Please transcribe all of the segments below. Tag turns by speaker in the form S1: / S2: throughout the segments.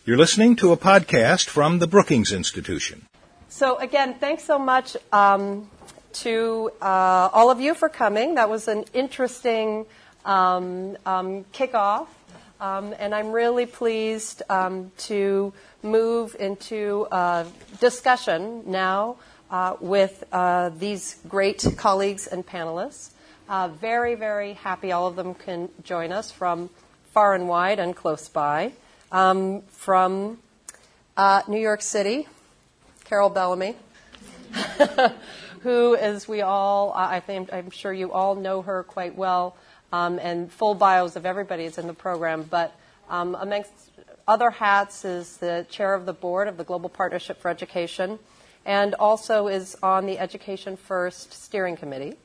S1: You're listening to a podcast from the Brookings Institution.
S2: So again, thanks so much to all of you for coming. That was an interesting kickoff, and I'm really pleased to move into a discussion now with these great colleagues and panelists. Very, very happy all of them can join us from far and wide and close by. From New York City, Carol Bellamy, who, as we all, I'm sure you all know her quite well, and full bios of everybody is in the program, but amongst other hats is the chair of the board of the Global Partnership for Education, and also is on the Education First Steering Committee.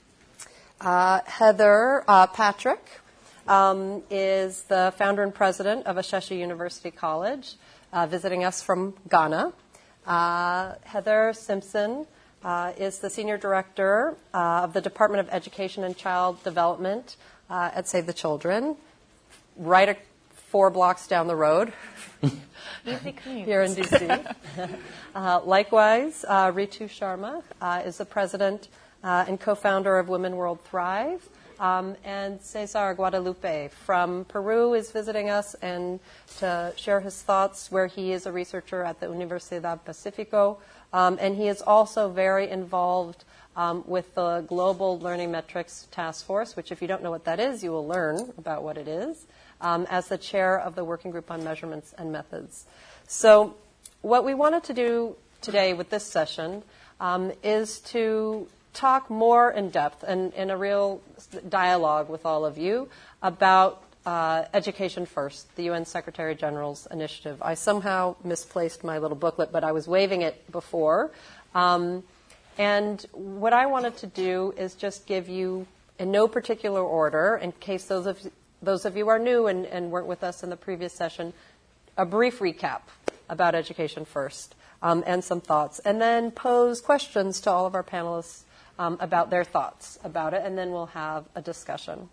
S2: Heather Patrick is the founder and president of Ashesi University College, visiting us from Ghana. Heather Simpson is the senior director of the Department of Education and Child Development at Save the Children, right 4 blocks down the road here in D.C. Likewise, Ritu Sharma is the president and co-founder of Women World Thrive. And Cesar Guadalupe from Peru is visiting us and to share his thoughts, where he is a researcher at the Universidad Pacifico. And he is also very involved with the Global Learning Metrics Task Force, which if you don't know what that is, you will learn about what it is, as the chair of the Working Group on Measurements and Methods. So what we wanted to do today with this session is to talk more in depth and in a real dialogue with all of you about Education First, the UN Secretary General's initiative. I somehow misplaced my little booklet, but I was waving it before. And what I wanted to do is just give you, in no particular order, in case those of you are new and weren't with us in the previous session, a brief recap about Education First and some thoughts, and then pose questions to all of our panelists about their thoughts about it, and then we'll have a discussion.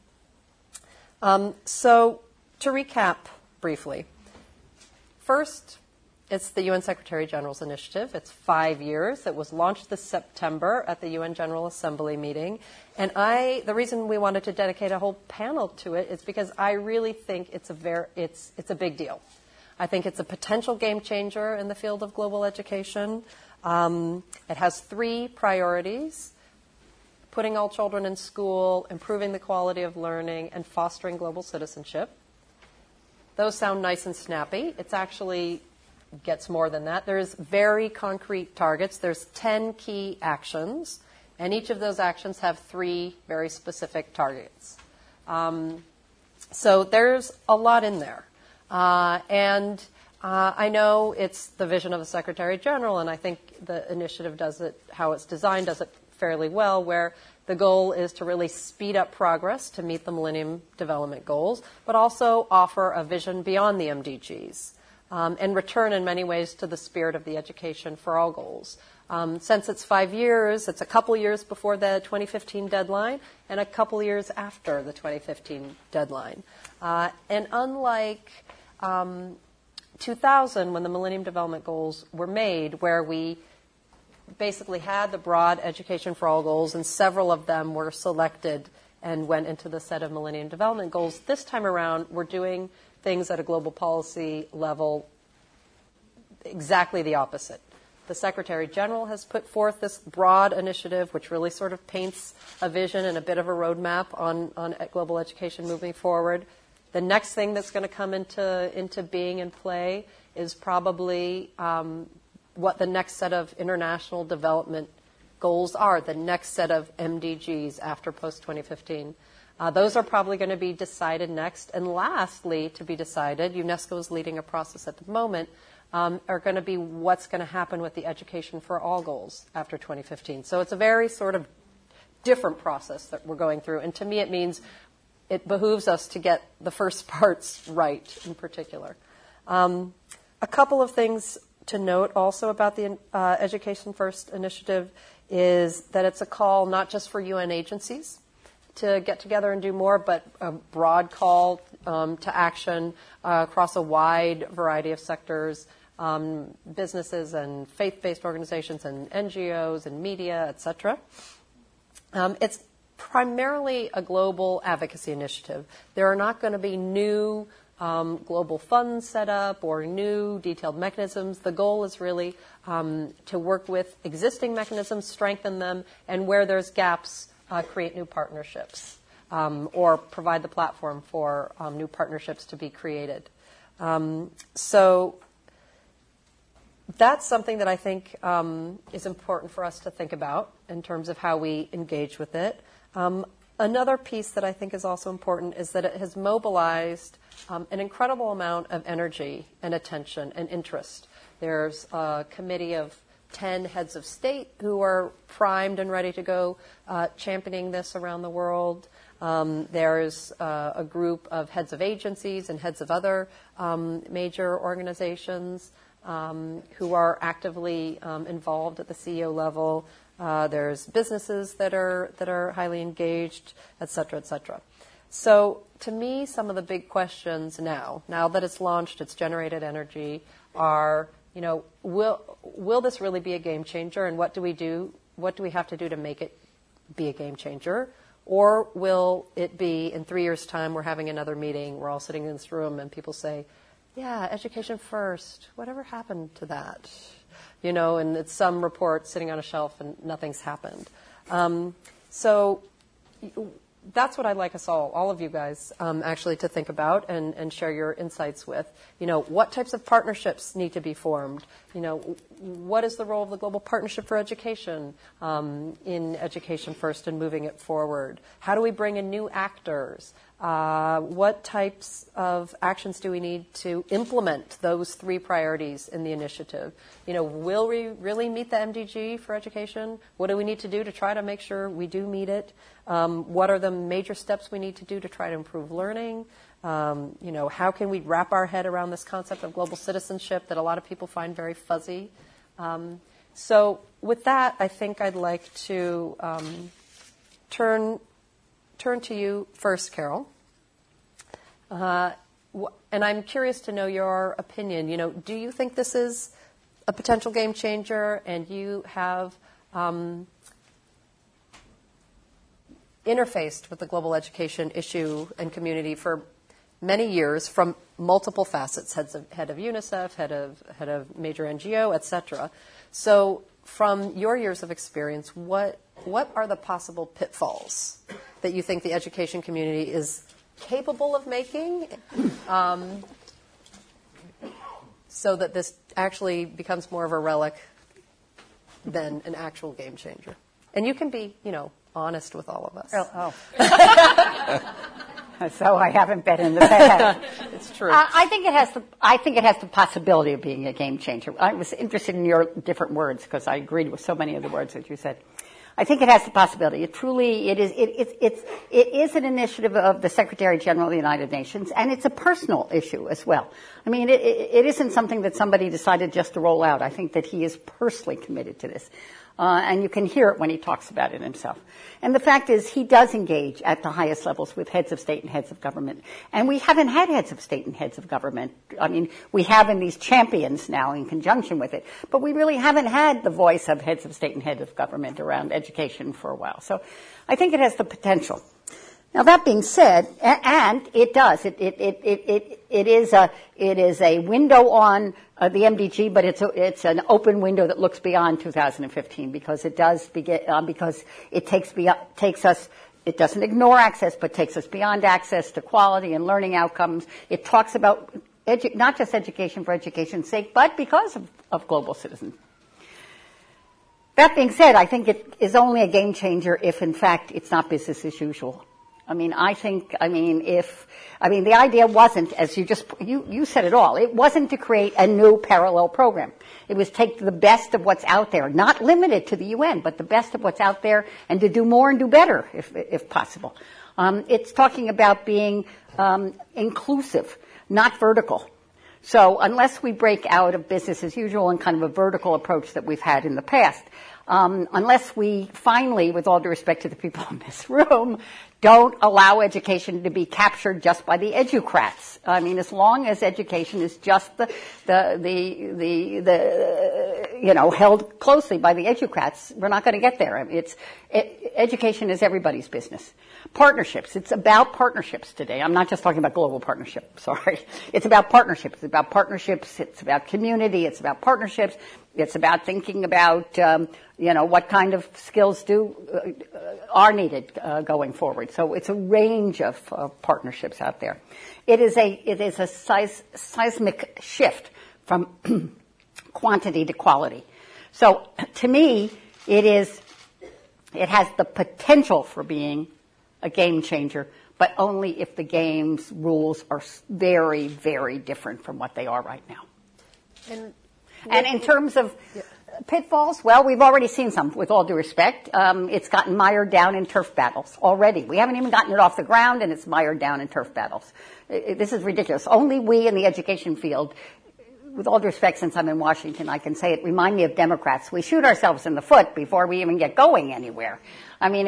S2: So to recap briefly, first, it's the UN Secretary General's initiative. It's 5 years. It was launched this September at the UN General Assembly meeting. And the reason we wanted to dedicate a whole panel to it is because I really think it's a big deal. I think it's a potential game changer in the field of global education. It has 3 priorities: putting all children in school, improving the quality of learning, and fostering global citizenship. Those sound nice and snappy. It's actually gets more than that. There's very concrete targets. There's 10 key actions, and each of those actions have 3 very specific targets. So there's a lot in there. And I know it's the vision of the Secretary General, and I think the initiative does it, how it's designed, does it fairly well, where the goal is to really speed up progress to meet the Millennium Development Goals, but also offer a vision beyond the MDGs and return in many ways to the spirit of the Education for All goals. Since it's 5 years, it's a couple years before the 2015 deadline and a couple years after the 2015 deadline. And unlike 2000, when the Millennium Development Goals were made, where we basically had the broad Education for All goals, and several of them were selected and went into the set of Millennium Development Goals. This time around, we're doing things at a global policy level exactly the opposite. The Secretary General has put forth this broad initiative, which really sort of paints a vision and a bit of a roadmap on global education moving forward. The next thing that's going to come into being and play is probably what the next set of international development goals are, the next set of MDGs after post-2015. Those are probably going to be decided next. And lastly, to be decided, UNESCO is leading a process at the moment, are going to be what's going to happen with the Education for All goals after 2015. So it's a very sort of different process that we're going through. And to me, it means it behooves us to get the first parts right in particular. A couple of things to note also about the Education First initiative is that it's a call not just for UN agencies to get together and do more, but a broad call to action across a wide variety of sectors, businesses and faith-based organizations and NGOs and media, et cetera. It's primarily a global advocacy initiative. There are not going to be new global funds set up or new detailed mechanisms. The goal is really to work with existing mechanisms, strengthen them, and where there's gaps, create new partnerships or provide the platform for new partnerships to be created. So that's something that I think is important for us to think about in terms of how we engage with it. Another piece that I think is also important is that it has mobilized an incredible amount of energy and attention and interest. There's a committee of 10 heads of state who are primed and ready to go championing this around the world. There's a group of heads of agencies and heads of other major organizations who are actively involved at the CEO level. There's businesses that are highly engaged, et cetera, et cetera. So to me, some of the big questions now that it's launched, it's generated energy, are, will this really be a game changer, and what do we do? What do we have to do to make it be a game changer? Or will it be, in 3 years' time, we're having another meeting, we're all sitting in this room, and people say, yeah, education first, whatever happened to that? And it's some report sitting on a shelf and nothing's happened. So that's what I'd like us all of you guys, actually to think about and share your insights with. What types of partnerships need to be formed? What is the role of the Global Partnership for Education in Education First and moving it forward? How do we bring in new actors? What types of actions do we need to implement those 3 priorities in the initiative? Will we really meet the MDG for education? What do we need to do to try to make sure we do meet it? What are the major steps we need to do to try to improve learning? How can we wrap our head around this concept of global citizenship that a lot of people find very fuzzy? So with that, I think I'd like to turn to you first, Carol. And I'm curious to know your opinion. Do you think this is a potential game changer, and you have interfaced with the global education issue and community for many years from multiple facets, head of UNICEF, head of major NGO, et cetera. So from your years of experience, what are the possible pitfalls that you think the education community is capable of making so that this actually becomes more of a relic than an actual game changer? And you can be, honest with all of us.
S3: Oh. So I haven't been in the past.
S2: It's true.
S3: I think it has the possibility of being a game changer. I was interested in your different words because I agreed with so many of the words that you said. I think it has the possibility. It is an initiative of the Secretary General of the United Nations, and it's a personal issue as well. I mean, it isn't something that somebody decided just to roll out. I think that he is personally committed to this. And you can hear it when he talks about it himself. And the fact is, he does engage at the highest levels with heads of state and heads of government. And we haven't had heads of state and heads of government. I mean, we have in these champions now in conjunction with it. But we really haven't had the voice of heads of state and heads of government around education for a while. So I think it has the potential. Now that being said, and it does, it is a window on the MDG, but it's an open window that looks beyond 2015 because it does because it takes us. It doesn't ignore access, but takes us beyond access to quality and learning outcomes. It talks about not just education for education's sake, but because of global citizens. That being said, I think it is only a game changer if, in fact, it's not business as usual. The idea wasn't, as you said it all, it wasn't to create a new parallel program. It was take the best of what's out there, not limited to the UN, but the best of what's out there and to do more and do better if possible. It's talking about being inclusive, not vertical. So unless we break out of business as usual and kind of a vertical approach that we've had in the past, unless we finally, with all due respect to the people in this room, don't allow education to be captured just by the educrats. I mean, as long as education is just held closely by the educrats, we're not going to get there. Education is everybody's business. Partnerships. It's about partnerships today. I'm not just talking about global partnership. Sorry. It's about partnerships. It's about partnerships. It's about community. It's about partnerships. It's about thinking about, what kind of skills are needed going forward. So it's a range of partnerships out there. It is a seismic shift from quantity to quality. So to me, it has the potential for being a game changer, but only if the game's rules are very, very different from what they are right now. And in terms of pitfalls, well, we've already seen some, with all due respect. It's gotten mired down in turf battles already. We haven't even gotten it off the ground, and it's mired down in turf battles. This is ridiculous. Only we in the education field, with all due respect, since I'm in Washington, I can say it, remind me of Democrats. We shoot ourselves in the foot before we even get going anywhere. I mean,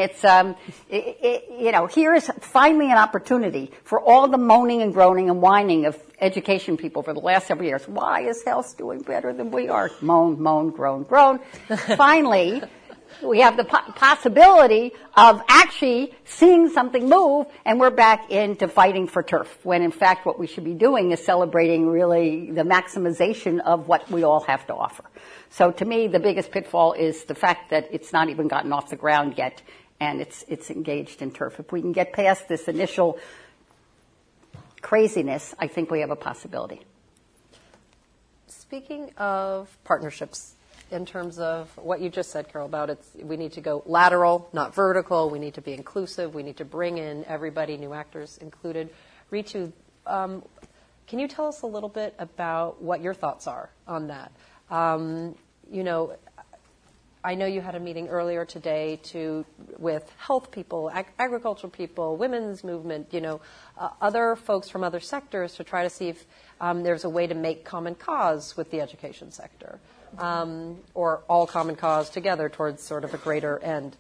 S3: here's finally an opportunity for all the moaning and groaning and whining of education people for the last several years. Why is health doing better than we are? Moan, moan, groan, groan. Finally, we have the possibility of actually seeing something move, and we're back into fighting for turf, when in fact what we should be doing is celebrating really the maximization of what we all have to offer. So to me, the biggest pitfall is the fact that it's not even gotten off the ground yet, and it's engaged in turf. If we can get past this initial craziness, I think we have a possibility.
S2: Speaking of partnerships, in terms of what you just said, Carol, about we need to go lateral, not vertical. We need to be inclusive. We need to bring in everybody, new actors included. Ritu, can you tell us a little bit about what your thoughts are on that? I know you had a meeting earlier today with health people, agricultural people, women's movement, other folks from other sectors to try to see if there's a way to make common cause with the education sector, or all common cause together towards sort of a greater end.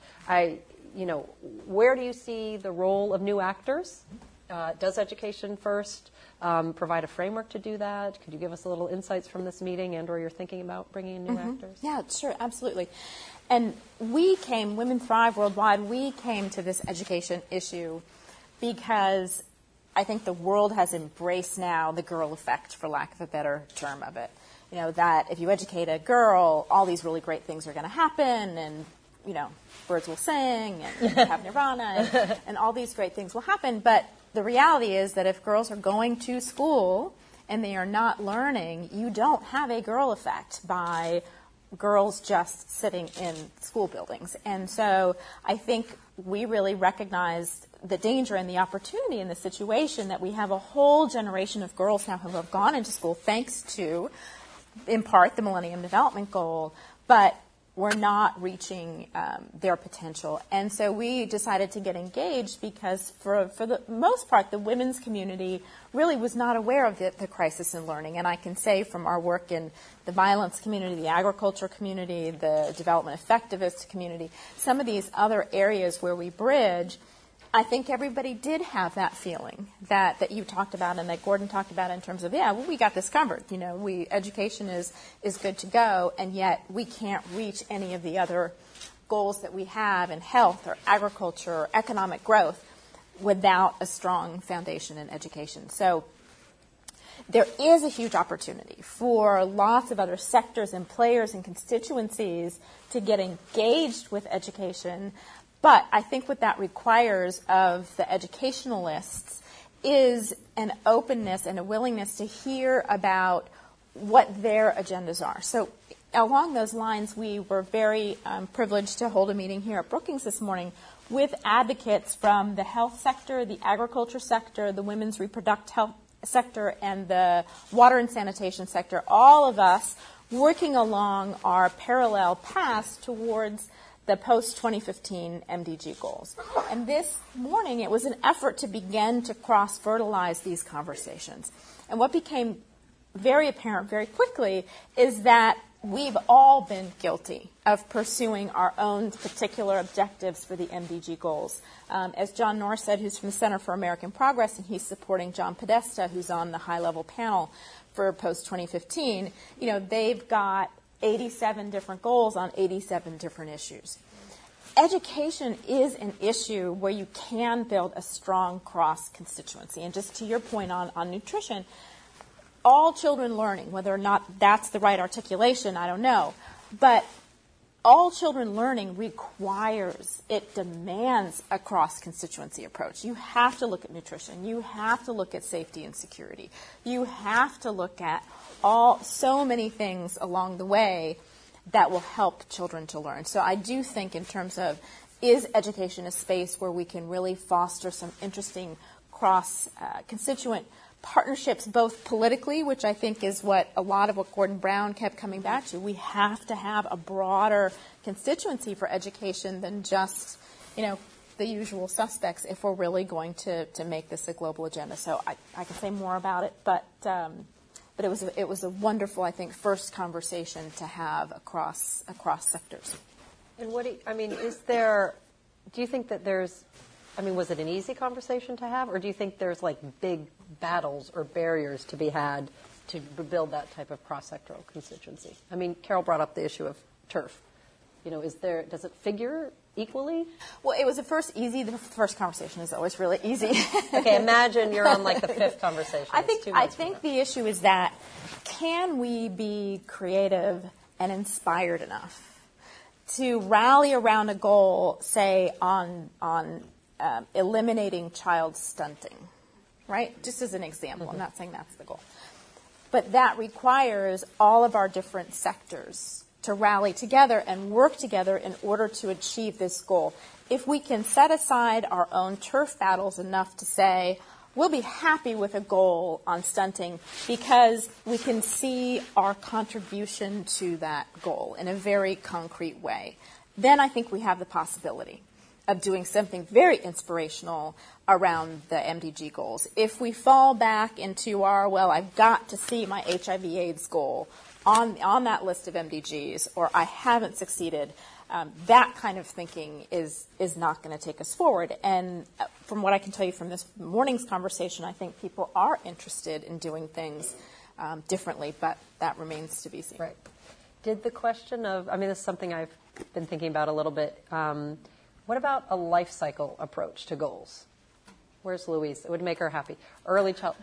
S2: Where do you see the role of new actors? Does Education First provide a framework to do that? Could you give us a little insights from this meeting and or you're thinking about bringing in new actors?
S4: Yeah, sure, absolutely. And Women Thrive Worldwide, we came to this education issue because I think the world has embraced now the girl effect, for lack of a better term of it. That if you educate a girl, all these really great things are going to happen, and birds will sing, and you have nirvana, and all these great things will happen. But the reality is that if girls are going to school and they are not learning, you don't have a girl effect by girls just sitting in school buildings. And so I think we really recognized the danger and the opportunity in the situation that we have a whole generation of girls now who have gone into school thanks to, in part, the Millennium Development Goal, but we're not reaching their potential. And so we decided to get engaged because for the most part, the women's community really was not aware of the crisis in learning. And I can say from our work in the violence community, the agriculture community, the development effectiveness community, some of these other areas where we bridge, I think everybody did have that feeling that you talked about and that Gordon talked about in terms of, we got this covered. Education is good to go, and yet we can't reach any of the other goals that we have in health or agriculture or economic growth without a strong foundation in education. So there is a huge opportunity for lots of other sectors and players and constituencies to get engaged with education. But I think what that requires of the educationalists is an openness and a willingness to hear about what their agendas are. So along those lines, we were very privileged to hold a meeting here at Brookings this morning with advocates from the health sector, the agriculture sector, the women's reproductive health sector, and the water and sanitation sector, all of us working along our parallel paths towards the post-2015 MDG goals. And this morning, it was an effort to begin to cross-fertilize these conversations. And what became very apparent very quickly is that we've all been guilty of pursuing our own particular objectives for the MDG goals. As John Norris said, who's from the Center for American Progress, and he's supporting John Podesta, who's on the high-level panel for post-2015, they've got 87 different goals on 87 different issues. Education is an issue where you can build a strong cross-constituency. And just to your point on nutrition, all children learning, whether or not that's the right articulation, I don't know, but all children learning it demands a cross-constituency approach. You have to look at nutrition. You have to look at safety and security. You have to look at so many things along the way that will help children to learn. So I do think in terms of, is education a space where we can really foster some interesting cross-constituent partnerships, both politically, which I think is what a lot of what Gordon Brown kept coming back to. We have to have a broader constituency for education than just, the usual suspects if we're really going to make this a global agenda. So I can say more about it, but it was a wonderful, I think, first conversation to have across sectors.
S2: And do you think that was it an easy conversation to have, or do you think there's big battles or barriers to be had to build that type of cross-sectoral constituency? Carol brought up the issue of turf. Does it figure equally?
S4: Well, it was the first conversation is always really easy.
S2: Okay, imagine you're on the fifth conversation.
S4: I think the issue is that, can we be creative and inspired enough to rally around a goal, say, on eliminating child stunting, right? Just as an example. I'm not saying that's the goal. But that requires all of our different sectors to rally together and work together in order to achieve this goal. If we can set aside our own turf battles enough to say, we'll be happy with a goal on stunting because we can see our contribution to that goal in a very concrete way, then I think we have the possibility of doing something very inspirational around the MDG goals. If we fall back into I've got to see my HIV/AIDS goal on that list of MDGs, or I haven't succeeded, that kind of thinking is not going to take us forward. And from what I can tell you from this morning's conversation, I think people are interested in doing things differently, but that remains to be seen.
S2: Right. Did the question of, this is something I've been thinking about a little bit, what about a life cycle approach to goals? Where's Louise? It would make her happy. Early child,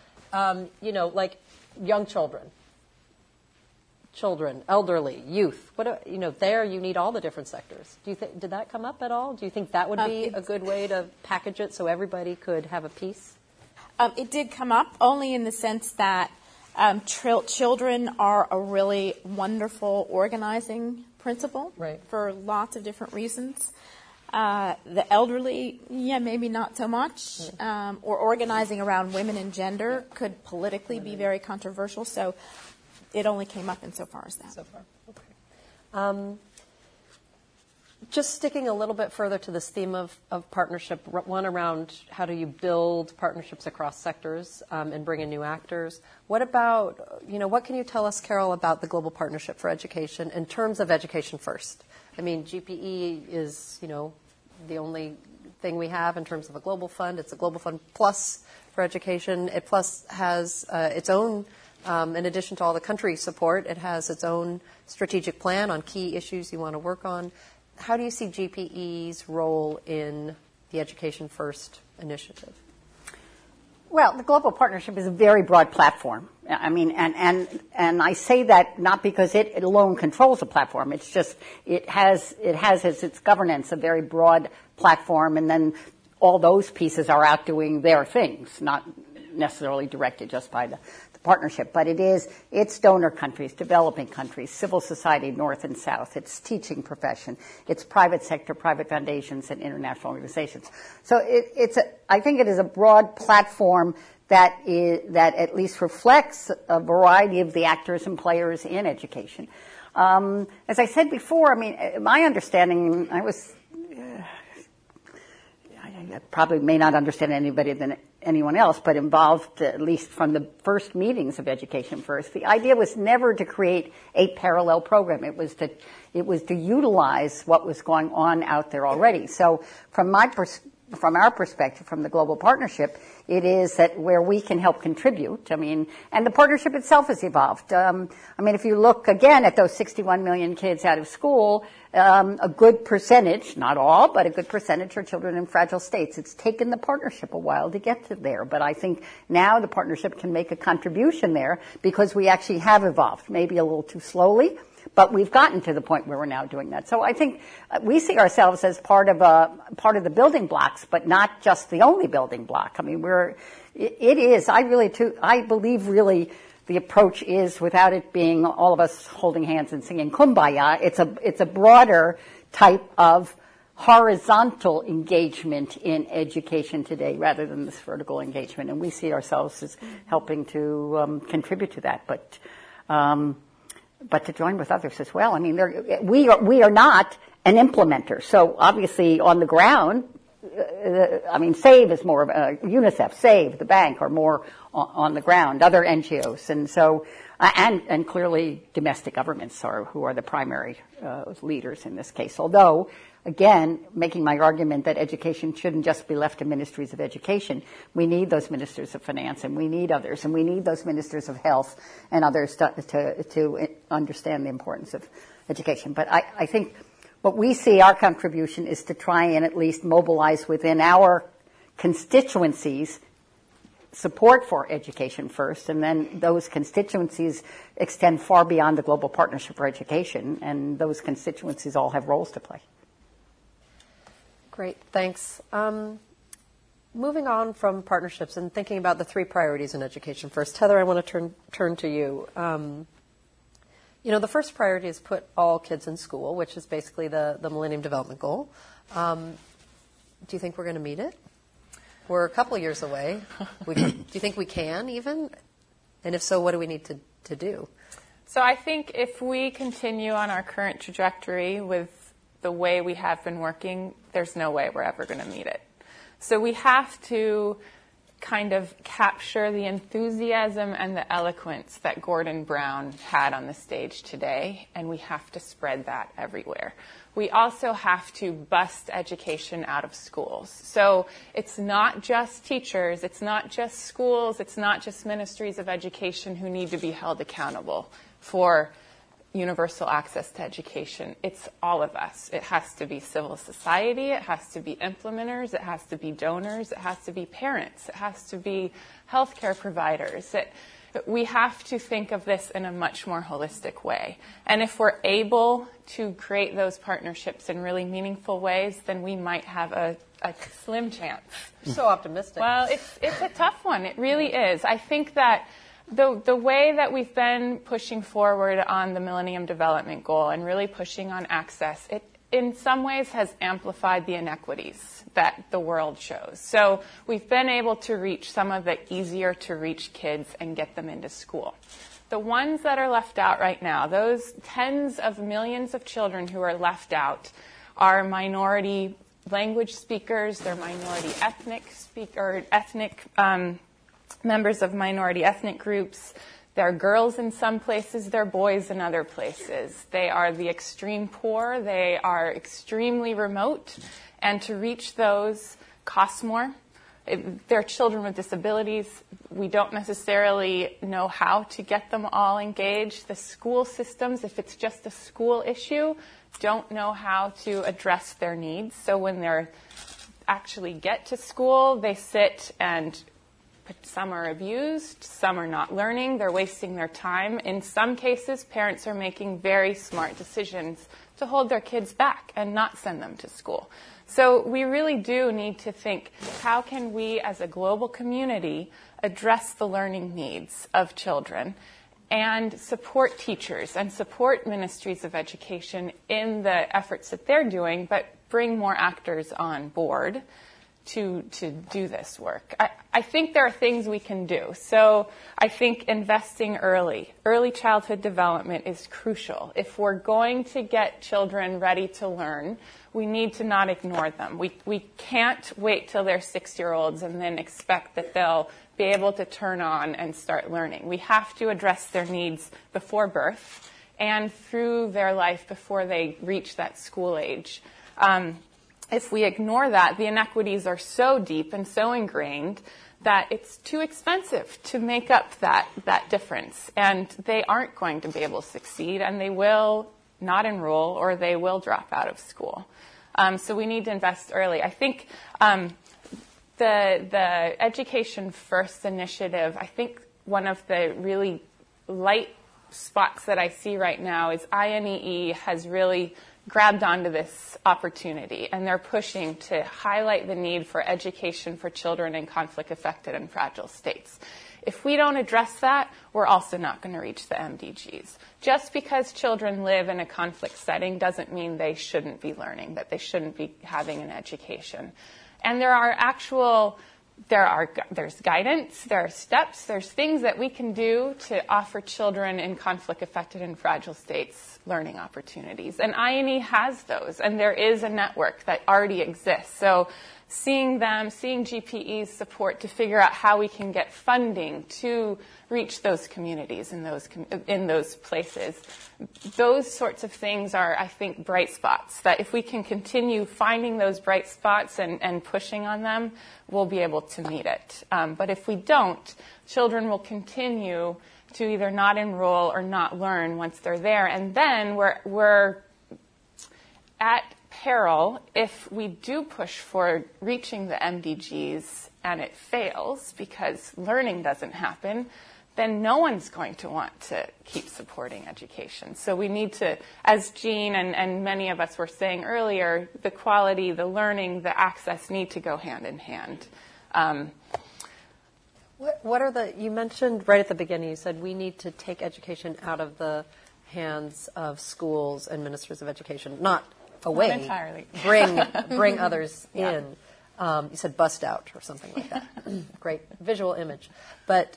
S2: young children, elderly, youth. There you need all the different sectors. Did that come up at all? Do you think that would be a good way to package it so everybody could have a piece?
S4: It did come up, only in the sense that children are a really wonderful organizing principle,
S2: right,
S4: for lots of different reasons. The elderly, maybe not so much. Or organizing around women and gender could politically be very controversial. So it only came up insofar as that.
S2: So far, okay. Just sticking a little bit further to this theme of partnership, one around how do you build partnerships across sectors and bring in new actors. What about, what can you tell us, Carol, about the Global Partnership for Education in terms of education first? GPE is, the only thing we have in terms of a global fund. It's a global fund plus for education. It plus has its own, in addition to all the country support, it has its own strategic plan on key issues you want to work on. How do you see GPE's role in the Education First initiative?
S3: Well, the Global Partnership is a very broad platform. And I say that not because it alone controls the platform. It's just it has as its governance a very broad platform, and then all those pieces are out doing their things, not necessarily directed just by the partnership. But it's donor countries, developing countries, civil society, North and South, it's teaching profession, it's private sector, private foundations, and international organizations. So I think it is a broad platform that at least reflects a variety of the actors and players in education. As I said before, my understanding, I probably may not understand anybody anyone else, but involved at least from the first meetings of Education First. The idea was never to create a parallel program. It was to utilize what was going on out there already. So from our perspective, from the Global Partnership, it is that where we can help contribute. And the partnership itself has evolved. If you look again at those 61 million kids out of school, a good percentage, not all, but a good percentage are children in fragile states. It's taken the partnership a while to get to there, but I think now the partnership can make a contribution there because we actually have evolved, maybe a little too slowly, but we've gotten to the point where we're now doing that. So I think we see ourselves as part of the building blocks, but not just the only building block. I believe really the approach is, without it being all of us holding hands and singing Kumbaya, it's a broader type of horizontal engagement in education today rather than this vertical engagement. And we see ourselves as helping to contribute to that, but to join with others as well. We are not an implementer. So obviously on the ground, SAVE is more of UNICEF, SAVE, the bank are more on the ground, other NGOs. And so, and clearly domestic governments who are the primary leaders in this case. Although, again, making my argument that education shouldn't just be left to ministries of education. We need those ministers of finance, and we need others, and we need those ministers of health and others to understand the importance of education. But I think what we see our contribution is to try and at least mobilize within our constituencies support for Education First, and then those constituencies extend far beyond the Global Partnership for Education, and those constituencies all have roles to play.
S2: Great, thanks. Moving on from partnerships and thinking about the three priorities in Education First, Heather, I want to turn to you. The first priority is put all kids in school, which is basically the Millennium Development Goal. Do you think we're going to meet it? We're a couple years away. Do you think we can even? And if so, what do we need to do?
S5: So I think if we continue on our current trajectory with the way we have been working, there's no way we're ever going to meet it. So we have to kind of capture the enthusiasm and the eloquence that Gordon Brown had on the stage today, and we have to spread that everywhere. We also have to bust education out of schools. So it's not just teachers, it's not just schools, it's not just ministries of education who need to be held accountable for universal access to education. It's all of us. It has to be civil society, it has to be implementers, it has to be donors, it has to be parents, it has to be healthcare providers. We have to think of this in a much more holistic way. And if we're able to create those partnerships in really meaningful ways, then we might have a slim chance.
S2: You're so optimistic.
S5: Well, it's a tough one. It really is. I think that the way that we've been pushing forward on the Millennium Development Goal and really pushing on access, it in some ways has amplified the inequities that the world shows. So we've been able to reach some of the easier to reach kids and get them into school. The ones that are left out right now, those tens of millions of children who are left out, are minority language speakers, they're minority ethnic members of minority ethnic groups. They're girls in some places, they're boys in other places. They are the extreme poor, they are extremely remote, and to reach those costs more. They're children with disabilities. We don't necessarily know how to get them all engaged. The school systems, if it's just a school issue, don't know how to address their needs. So when they actually get to school, they sit and some are abused, some are not learning, they're wasting their time. In some cases, parents are making very smart decisions to hold their kids back and not send them to school. So we really do need to think, how can we as a global community address the learning needs of children and support teachers and support ministries of education in the efforts that they're doing, but bring more actors on board to do this work. I think there are things we can do. So I think investing early childhood development is crucial. If we're going to get children ready to learn, we need to not ignore them. We can't wait till they're 6-year-olds and then expect that they'll be able to turn on and start learning. We have to address their needs before birth and through their life before they reach that school age. If we ignore that, the inequities are so deep and so ingrained that it's too expensive to make up that difference. And they aren't going to be able to succeed, and they will not enroll or they will drop out of school. So we need to invest early. I think the Education First initiative, I think one of the really light spots that I see right now is INEE has really grabbed onto this opportunity, and they're pushing to highlight the need for education for children in conflict-affected and fragile states. If we don't address that, we're also not going to reach the MDGs. Just because children live in a conflict setting doesn't mean they shouldn't be learning, that they shouldn't be having an education. And there's guidance, there are steps, there's things that we can do to offer children in conflict-affected and fragile states learning opportunities. And INE has those, and there is a network that already exists. So seeing GPE's support to figure out how we can get funding to reach those communities in those places, those sorts of things are, I think, bright spots, that if we can continue finding those bright spots and pushing on them, we'll be able to meet it. But if we don't, children will continue to either not enroll or not learn once they're there. And then we're at peril if we do push for reaching the MDGs and it fails because learning doesn't happen, then no one's going to want to keep supporting education. So we need to, as Jean and many of us were saying earlier, the quality, the learning, the access need to go hand in hand.
S2: You mentioned right at the beginning, you said we need to take education out of the hands of schools and ministers of education, not away.
S5: Not entirely.
S2: Bring others in. You said bust out or something like that. Great visual image. But,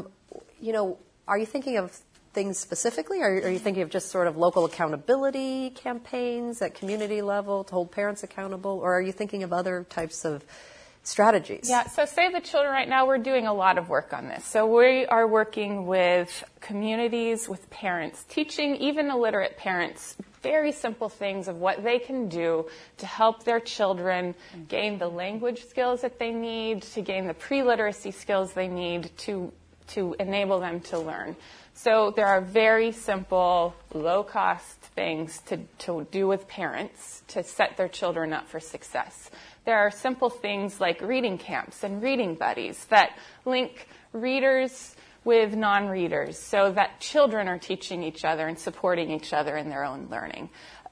S2: are you thinking of things specifically? Are you thinking of just sort of local accountability campaigns at community level to hold parents accountable? Or are you thinking of other types of strategies?
S5: Yeah, so Save the Children right now, we're doing a lot of work on this. So we are working with communities, with parents, teaching even illiterate parents very simple things of what they can do to help their children gain the language skills that they need, to gain the pre-literacy skills they need to enable them to learn. So there are very simple, low-cost things to do with parents to set their children up for success. There are simple things like reading camps and reading buddies that link readers with non-readers so that children are teaching each other and supporting each other in their own learning.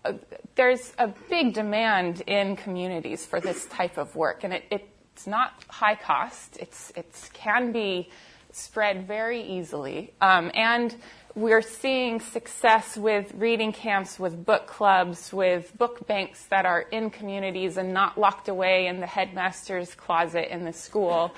S5: There's a big demand in communities for this type of work, and it's not high cost. It can be spread very easily, and we're seeing success with reading camps, with book clubs, with book banks that are in communities and not locked away in the headmaster's closet in the school,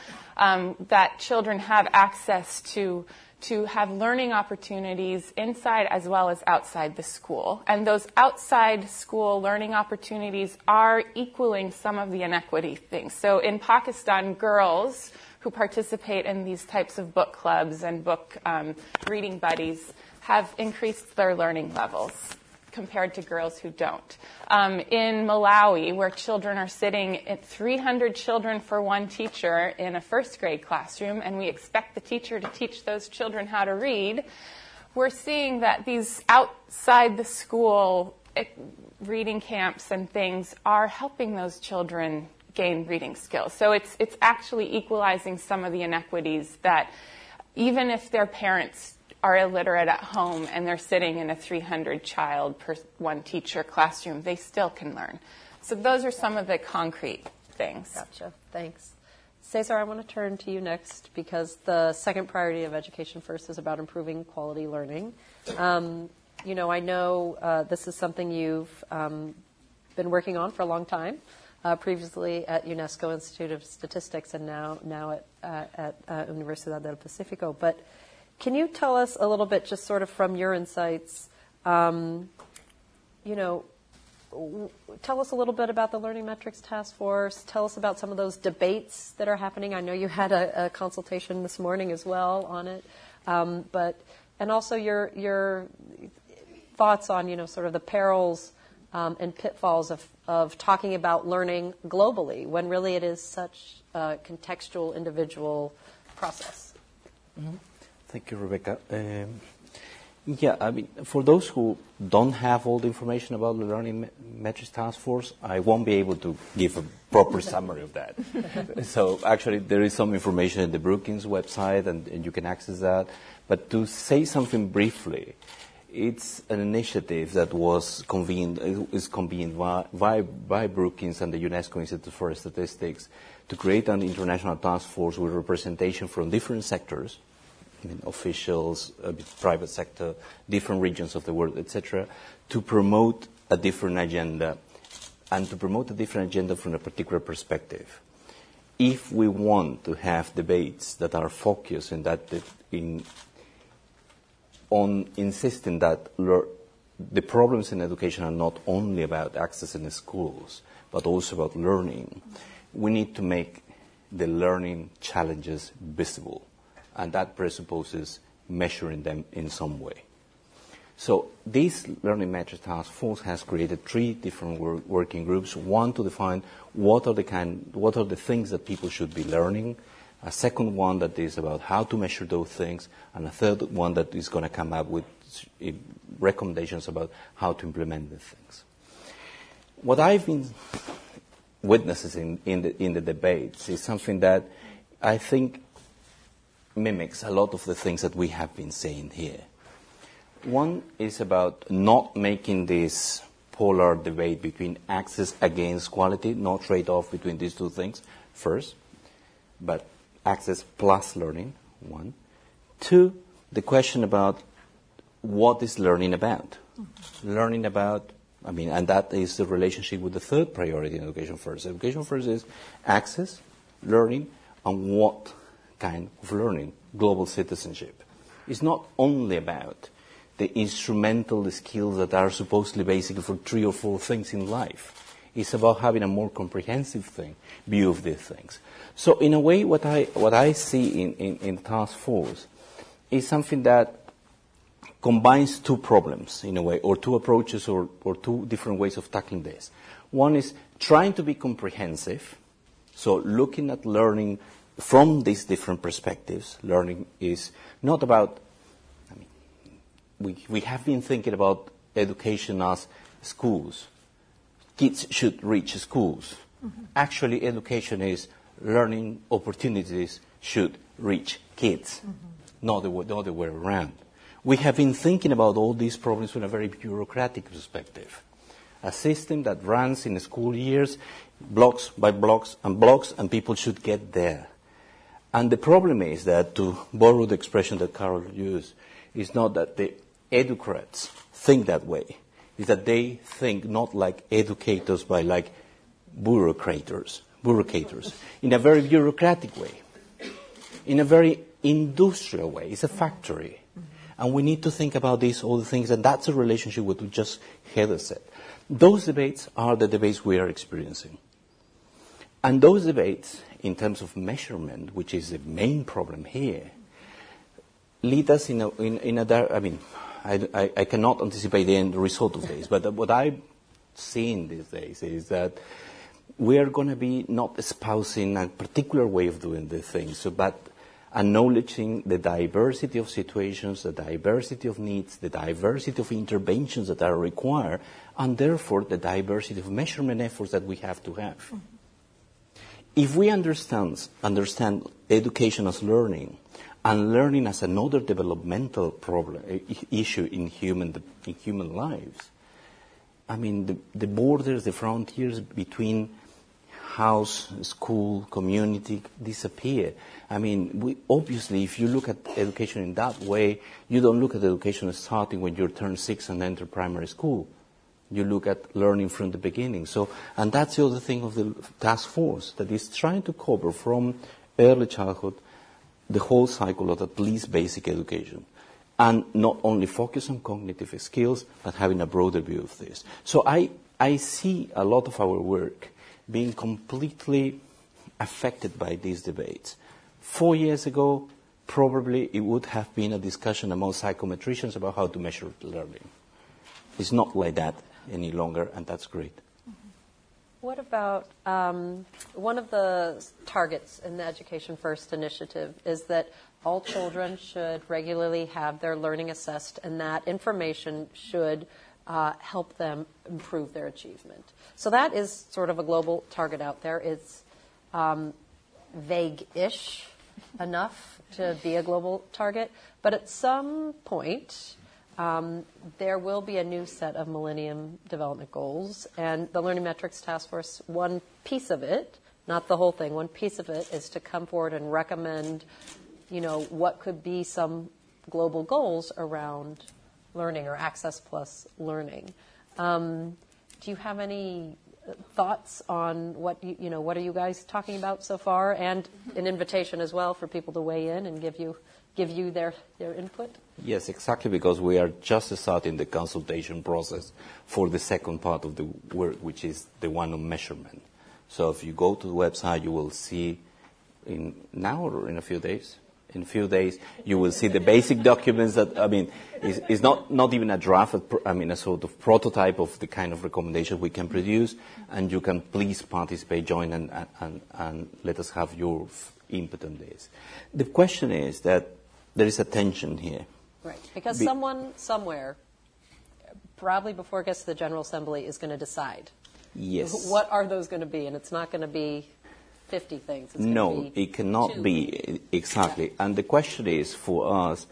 S5: that children have access to have learning opportunities inside as well as outside the school. And those outside school learning opportunities are equaling some of the inequity things. So in Pakistan, girls who participate in these types of book clubs and book reading buddies have increased their learning levels compared to girls who don't. In Malawi, where children are sitting at 300 children for one teacher in a first grade classroom, and we expect the teacher to teach those children how to read, we're seeing that these outside the school reading camps and things are helping those children gain reading skills. So it's actually equalizing some of the inequities that even if their parents are illiterate at home and they're sitting in a 300 child per one teacher classroom, they still can learn. So those are some of the concrete things.
S2: Gotcha. Thanks. Cesar, I want to turn to you next because the second priority of Education First is about improving quality learning. I know this is something you've been working on for a long time. previously at UNESCO Institute of Statistics and now at Universidad del Pacifico. But can you tell us a little bit, just sort of from your insights, tell us a little bit about the Learning Metrics Task Force. Tell us about some of those debates that are happening. I know you had a consultation this morning as well on it. And also your thoughts on, sort of the perils and pitfalls of talking about learning globally when really it is such a contextual, individual process.
S6: Mm-hmm. Thank you, Rebecca. For those who don't have all the information about the Learning Metrics Task Force, I won't be able to give a proper summary of that. So actually, there is some information in the Brookings website, and you can access that. But to say something briefly, it's an initiative that is convened by Brookings and the UNESCO Institute for Statistics to create an international task force with representation from different sectors, officials, private sector, different regions of the world, etc., to promote a different agenda, and to promote a different agenda from a particular perspective. If we want to have debates that are focused on insisting that the problems in education are not only about access in the schools, but also about learning, we need to make the learning challenges visible. And that presupposes measuring them in some way. So this Learning Metrics Task Force has created 3 different working groups. One to define what are the things that people should be learning. A second one that is about how to measure those things, and a third one that is going to come up with recommendations about how to implement the things. What I've been witnessing in the debates is something that I think mimics a lot of the things that we have been saying here. One is about not making this polar debate between access against quality, no trade-off between these two things, first, but access plus learning, 1. 2, the question about what is learning about. Learning about, and that is the relationship with the third priority in Education First. Education First is access, learning, and what kind of learning, global citizenship. It's not only about the instrumental skills that are supposedly basic for 3 or 4 things in life. It's about having a more comprehensive view of these things. So in a way, what I see in Task Force is something that combines 2 problems, in a way, or 2 approaches or 2 different ways of tackling this. One is trying to be comprehensive, so looking at learning from these different perspectives. Learning is not about, we have been thinking about education as schools. Kids should reach schools. Mm-hmm. Actually, education is learning opportunities should reach kids, not the other way around. We have been thinking about all these problems from a very bureaucratic perspective. A system that runs in school years, blocks by blocks, and people should get there. And the problem is that, to borrow the expression that Carol used, is not that the educrats think that way. It's that they think not like educators, but like bureaucrators, in a very bureaucratic way, in a very industrial way. It's a factory. And we need to think about all the things, and that's a relationship with what just Heather said. Those debates are the debates we are experiencing. And those debates, in terms of measurement, which is the main problem here, lead us I cannot anticipate the end result of this, but what I've seen these days is that we are going to be not espousing a particular way of doing the things, but acknowledging the diversity of situations, the diversity of needs, the diversity of interventions that are required, and therefore the diversity of measurement efforts that we have to have. Mm-hmm. If we understand education as learning, and learning as another developmental issue in human lives, the borders, the frontiers between house, school, community disappear. Obviously, if you look at education in that way, you don't look at education as starting when you turn 6 and enter primary school. You look at learning from the beginning. So, and that's the other thing of the task force, that is trying to cover from early childhood the whole cycle of at least basic education. And not only focus on cognitive skills, but having a broader view of this. So I see a lot of our work being completely affected by these debates. 4 years ago, probably it would have been a discussion among psychometricians about how to measure learning. It's not like that any longer, and that's great.
S2: What about one of the targets in the Education First initiative is that all children should regularly have their learning assessed, and that information should help them improve their achievement. So that is sort of a global target out there. It's vague-ish enough to be a global target, but at some point, there will be a new set of Millennium Development Goals, and the Learning Metrics Task Force, one piece of it, not the whole thing, one piece of it is to come forward and recommend, what could be some global goals around learning or access plus learning. Do you have any thoughts on what what are you guys talking about so far, and an invitation as well for people to weigh in and give you their input?
S6: Yes, exactly, because we are just starting the consultation process for the second part of the work, which is the one on measurement. So if you go to the website, you will see now or in a few days. In a few days, you will see the basic documents that, is not even a draft, a sort of prototype of the kind of recommendation we can produce, and you can please participate, join, and let us have your input on this. The question is that there is a tension here.
S2: Right, because someone somewhere, probably before it gets to the General Assembly, is going to decide.
S6: Yes.
S2: What are those going to be? And it's not going to be 50 things. It's
S6: no, it cannot be, exactly. Yeah. And the question is, for us,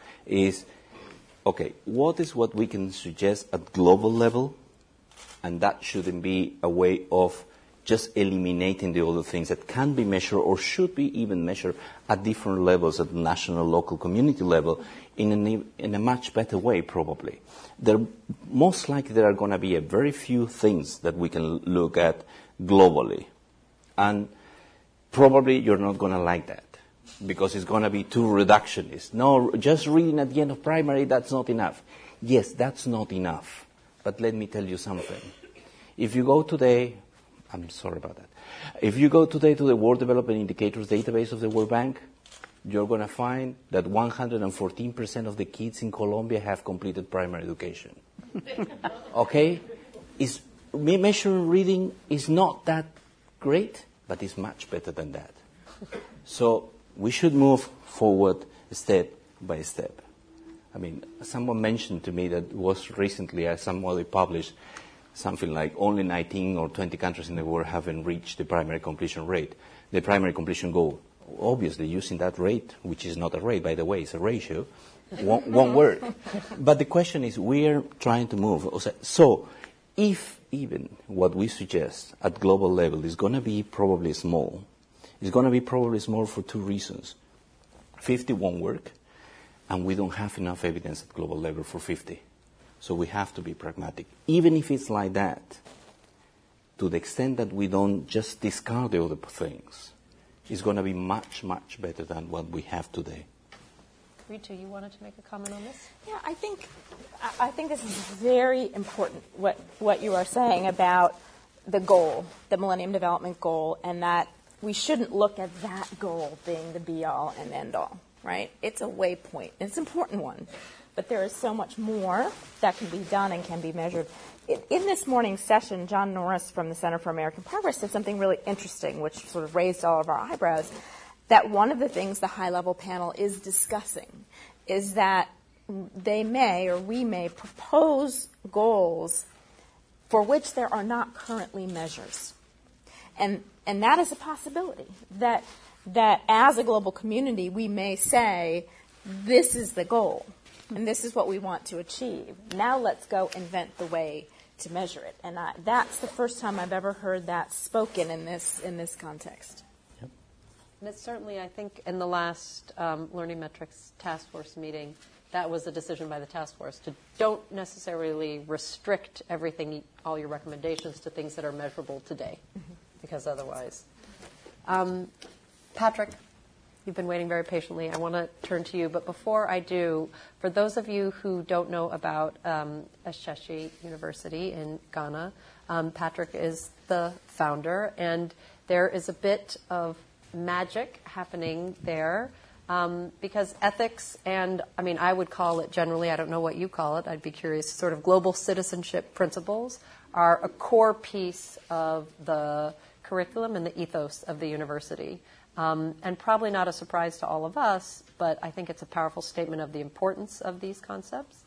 S6: okay, what is what we can suggest at global level? And that shouldn't be a way of just eliminating the other things that can be measured or should be even measured at different levels, at the national, local, community level, in a much better way, probably. Most likely there are going to be a very few things that we can look at globally. And probably you're not going to like that, because it's going to be too reductionist. No, just reading at the end of primary, that's not enough. Yes, that's not enough. But let me tell you something. If you go today, I'm sorry about that. If you go today to the World Development Indicators database of the World Bank, you're going to find that 114% of the kids in Colombia have completed primary education. Okay? Measuring reading is not that great, but it's much better than that. So we should move forward step by step. Someone mentioned to me that was recently, somebody published something like only 19 or 20 countries in the world haven't reached the primary completion rate, the primary completion goal. Obviously, using that rate, which is not a rate, by the way, it's a ratio, won't work. But the question is, we're trying to move. So if even what we suggest at global level is going to be probably small, it's going to be probably small for two reasons. 50 won't work, and we don't have enough evidence at global level for 50. So we have to be pragmatic. Even if it's like that, to the extent that we don't just discard the other things, it's going to be much, much better than what we have today.
S2: Rita, you wanted to make a comment on this?
S4: Yeah, I think this is very important, what you are saying about the goal, the Millennium Development Goal, and that we shouldn't look at that goal being the be-all and end-all, right? It's a waypoint. It's an important one. But there is so much more that can be done and can be measured. In this morning's session, John Norris from the Center for American Progress said something really interesting, which sort of raised all of our eyebrows, that one of the things the high-level panel is discussing is that they may or we may propose goals for which there are not currently measures. And that is a possibility, that as a global community we may say, this is the goal. And this is what we want to achieve. Now let's go invent the way to measure it. And that's the first time I've ever heard that spoken in this context.
S2: Yep. And it's certainly, I think, in the last Learning Metrics Task Force meeting, that was a decision by the task force to don't necessarily restrict everything, all your recommendations to things that are measurable today, because otherwise. Patrick, you've been waiting very patiently. I want to turn to you, but before I do, for those of you who don't know about Ashesi University in Ghana, Patrick is the founder, and there is a bit of magic happening there. Because ethics and, I would call it generally, I don't know what you call it, I'd be curious, sort of global citizenship principles are a core piece of the curriculum and the ethos of the university. And probably not a surprise to all of us, but I think it's a powerful statement of the importance of these concepts.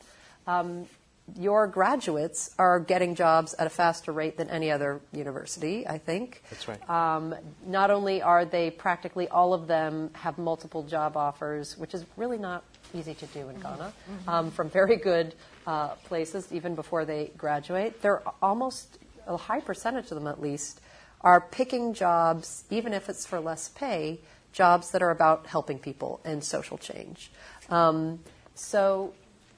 S2: Your graduates are getting jobs at a faster rate than any other university, I think.
S7: That's right.
S2: Not only are they practically all of them have multiple job offers, which is really not easy to do in Ghana, from very good places even before they graduate. They're almost, a high percentage of them at least, are picking jobs, even if it's for less pay, jobs that are about helping people and social change. So,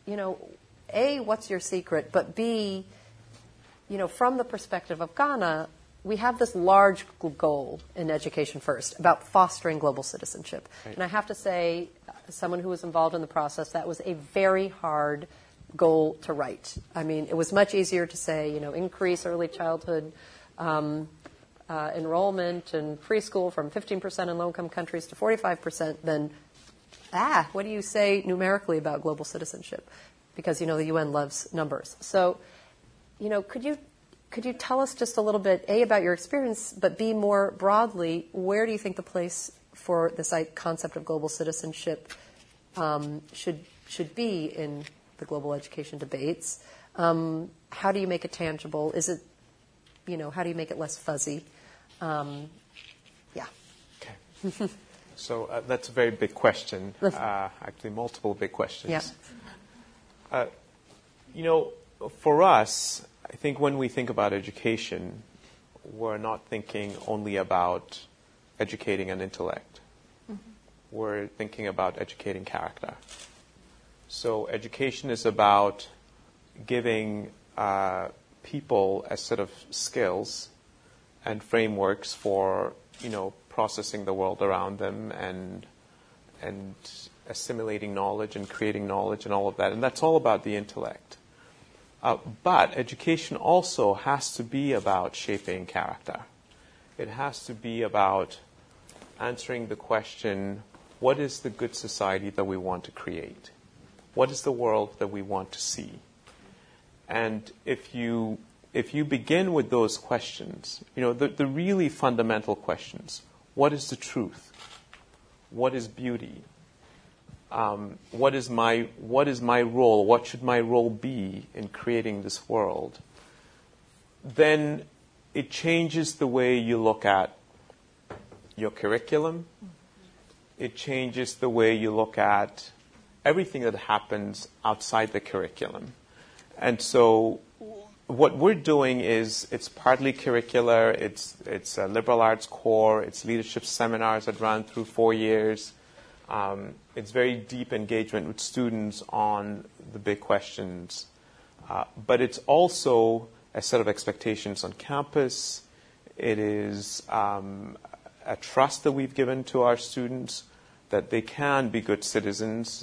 S2: A, what's your secret? But B, from the perspective of Ghana, we have this large goal in Education First about fostering global citizenship. Right. And I have to say, as someone who was involved in the process, that was a very hard goal to write. It was much easier to say, increase early childhood enrollment in preschool from 15% in low-income countries to 45% than, what do you say numerically about global citizenship? Because, the UN loves numbers. So, could you tell us just a little bit, A, about your experience, but B, more broadly, where do you think the place for this concept of global citizenship should be in the global education debates? How do you make it tangible? Is it, how do you make it less fuzzy?
S7: Okay. So that's a very big question. Actually, multiple big questions.
S2: Yeah.
S7: For us, I think when we think about education, we're not thinking only about educating an intellect. Mm-hmm. We're thinking about educating character. So education is about giving people a set of skills and frameworks for, processing the world around them and assimilating knowledge and creating knowledge and all of that. And that's all about the intellect. But education also has to be about shaping character. It has to be about answering the question, what is the good society that we want to create? What is the world that we want to see? And if you begin with those questions, the really fundamental questions, what is the truth? What is beauty? What is my role? What should my role be in creating this world? Then it changes the way you look at your curriculum. It changes the way you look at everything that happens outside the curriculum. And so what we're doing is it's partly curricular, it's a liberal arts core, it's leadership seminars that run through 4 years. It's very deep engagement with students on the big questions. But it's also a set of expectations on campus. It is a trust that we've given to our students that they can be good citizens,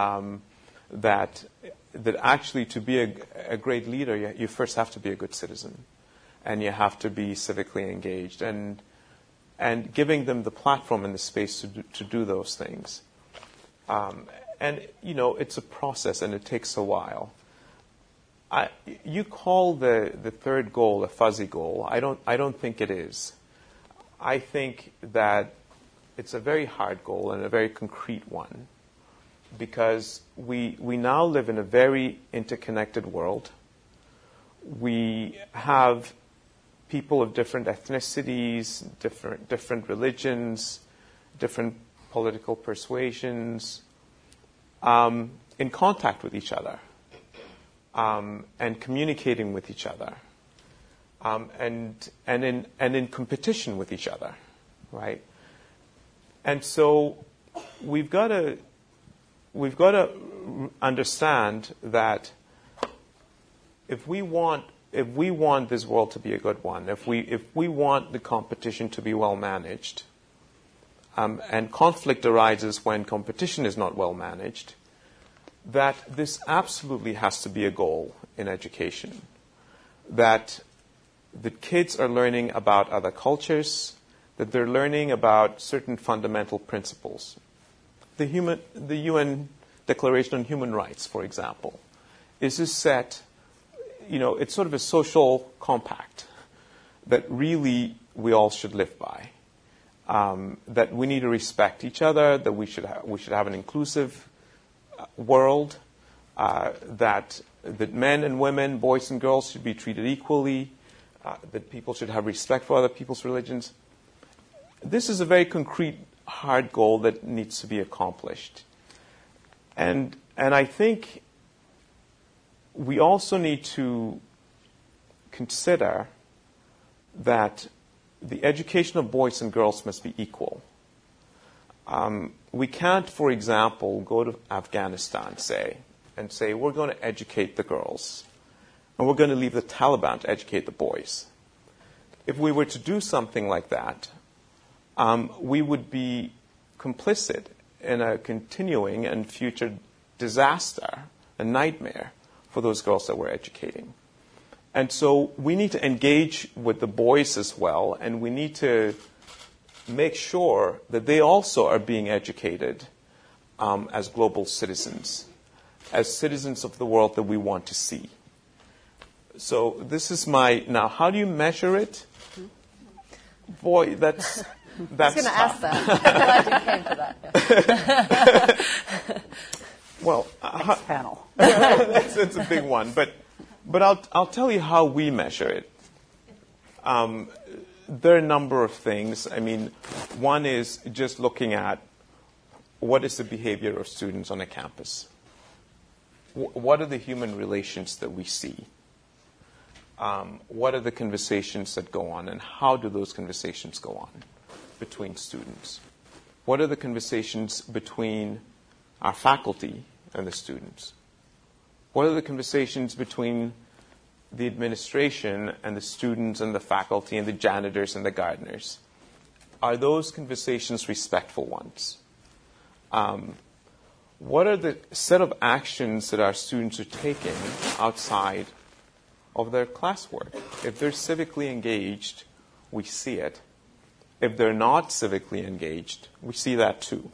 S7: that actually to be a great leader, you first have to be a good citizen, and you have to be civically engaged, and giving them the platform and the space to do those things. And it's a process, and it takes a while. You call the third goal a fuzzy goal. I don't think it is. I think that it's a very hard goal and a very concrete one, because we now live in a very interconnected world. We have people of different ethnicities, different religions, different political persuasions, in contact with each other, and communicating with each other, and in competition with each other, right? And so we've got to we've got to understand that if we want this world to be a good one, if we want the competition to be well managed, and conflict arises when competition is not well managed, that this absolutely has to be a goal in education. That the kids are learning about other cultures, that they're learning about certain fundamental principles. The UN Declaration on Human Rights, for example, is a set, it's sort of a social compact that really we all should live by. That we need to respect each other, that we should have an inclusive world, that men and women, boys and girls should be treated equally, that people should have respect for other people's religions. This is a very concrete, hard goal that needs to be accomplished. And I think we also need to consider that the education of boys and girls must be equal. We can't, for example, go to Afghanistan, and say, we're going to educate the girls, and we're going to leave the Taliban to educate the boys. If we were to do something like that, we would be complicit in a continuing and future disaster, a nightmare for those girls that we're educating. And so we need to engage with the boys as well, and we need to make sure that they also are being educated as global citizens, as citizens of the world that we want to see. So this is now, how do you measure it? Boy, that's
S2: I was going to ask that. I'm glad you came to that.
S7: Well,
S3: Next panel.
S7: It's a big one, but I'll tell you how we measure it. There are a number of things. I mean, one is just looking at what is the behavior of students on a campus. What are the human relations that we see? What are the conversations that go on, and how do those conversations go on between students? What are the conversations between our faculty and the students? What are the conversations between the administration and the students and the faculty and the janitors and the gardeners? Are those conversations respectful ones? What are the set of actions that our students are taking outside of their classwork? If they're civically engaged, we see it. If they're not civically engaged, we see that too.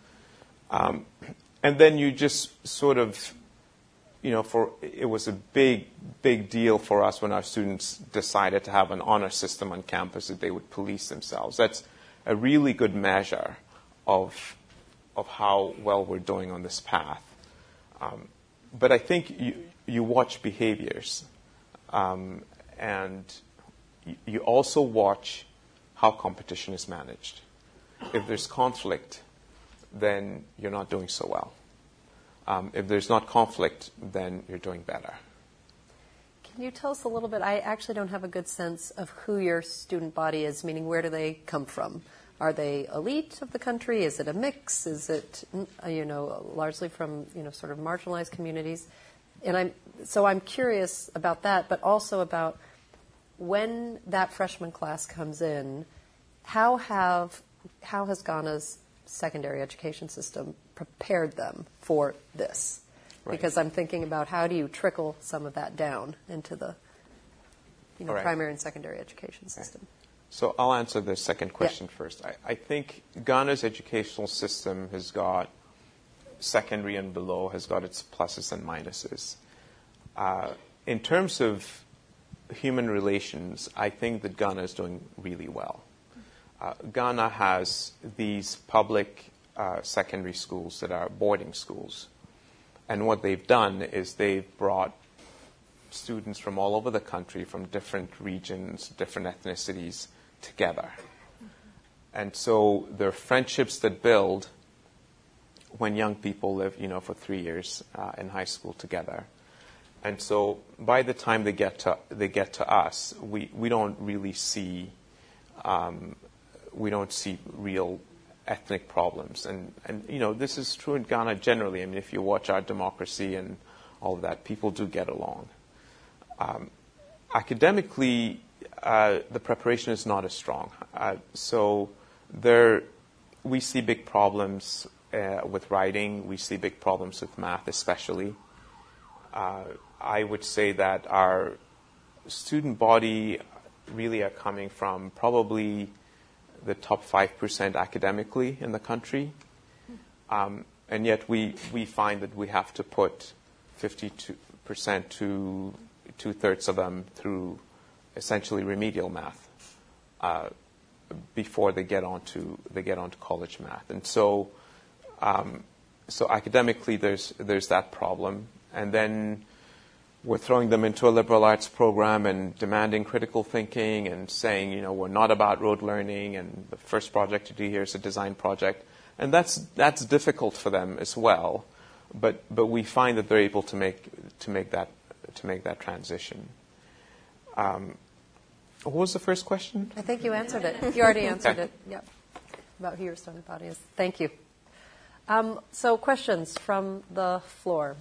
S7: And then you just sort of, it was a big, big deal for us when our students decided to have an honor system on campus, that they would police themselves. That's a really good measure of how well we're doing on this path. But I think you watch behaviors, and you also watch how competition is managed. If there's conflict, then you're not doing so well. If there's not conflict, then you're doing better.
S2: Can you tell us a little bit? I actually don't have a good sense of who your student body is, meaning where do they come from? Are they elite of the country? Is it a mix? Is it, largely from, sort of marginalized communities? And I'm curious about that, but also about when that freshman class comes in, how has Ghana's secondary education system prepared them for this? Right. Because I'm thinking about how do you trickle some of that down into the right. primary and secondary education system.
S7: Right. So I'll answer the second question first. I think Ghana's educational system has got, secondary and below, has got its pluses and minuses. In terms of human relations, I think that Ghana is doing really well. Ghana has these public secondary schools that are boarding schools. And what they've done is they've brought students from all over the country, from different regions, different ethnicities, together. And so there are friendships that build when young people live, for 3 years in high school together. And so by the time they get to us, we don't really see real ethnic problems. And this is true in Ghana generally. I mean, if you watch our democracy and all of that, people do get along. Academically, the preparation is not as strong. So we see big problems with writing. We see big problems with math, especially. I would say that our student body really are coming from probably the top 5% academically in the country. And yet we find that we have to put 52% to 2/3 of them through essentially remedial math before they get onto college math. And so academically there's that problem. And then we're throwing them into a liberal arts program and demanding critical thinking and saying, we're not about rote learning, and the first project to do here is a design project. And that's difficult for them as well. But we find that they're able to make that transition. What was the first question?
S2: I think you answered it. You already answered it. Yep. About who your student body is. Thank you. So questions from the floor.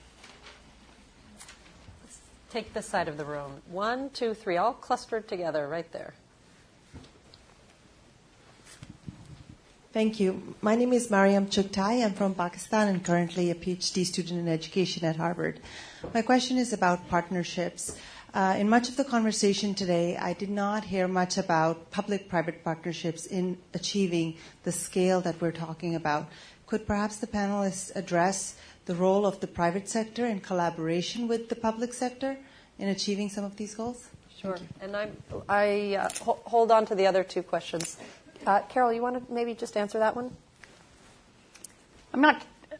S2: Let's take this side of the room. 1, 2, 3, all clustered together right there.
S8: Thank you. My name is Mariam Chugtai. I'm from Pakistan and currently a PhD student in education at Harvard. My question is about partnerships. In much of the conversation today, I did not hear much about public-private partnerships in achieving the scale that we're talking about. Could perhaps the panelists address the role of the private sector in collaboration with the public sector in achieving some of these goals?
S2: Sure. And I hold on to the other two questions. Carol, you want to maybe just answer that one?
S3: I'm not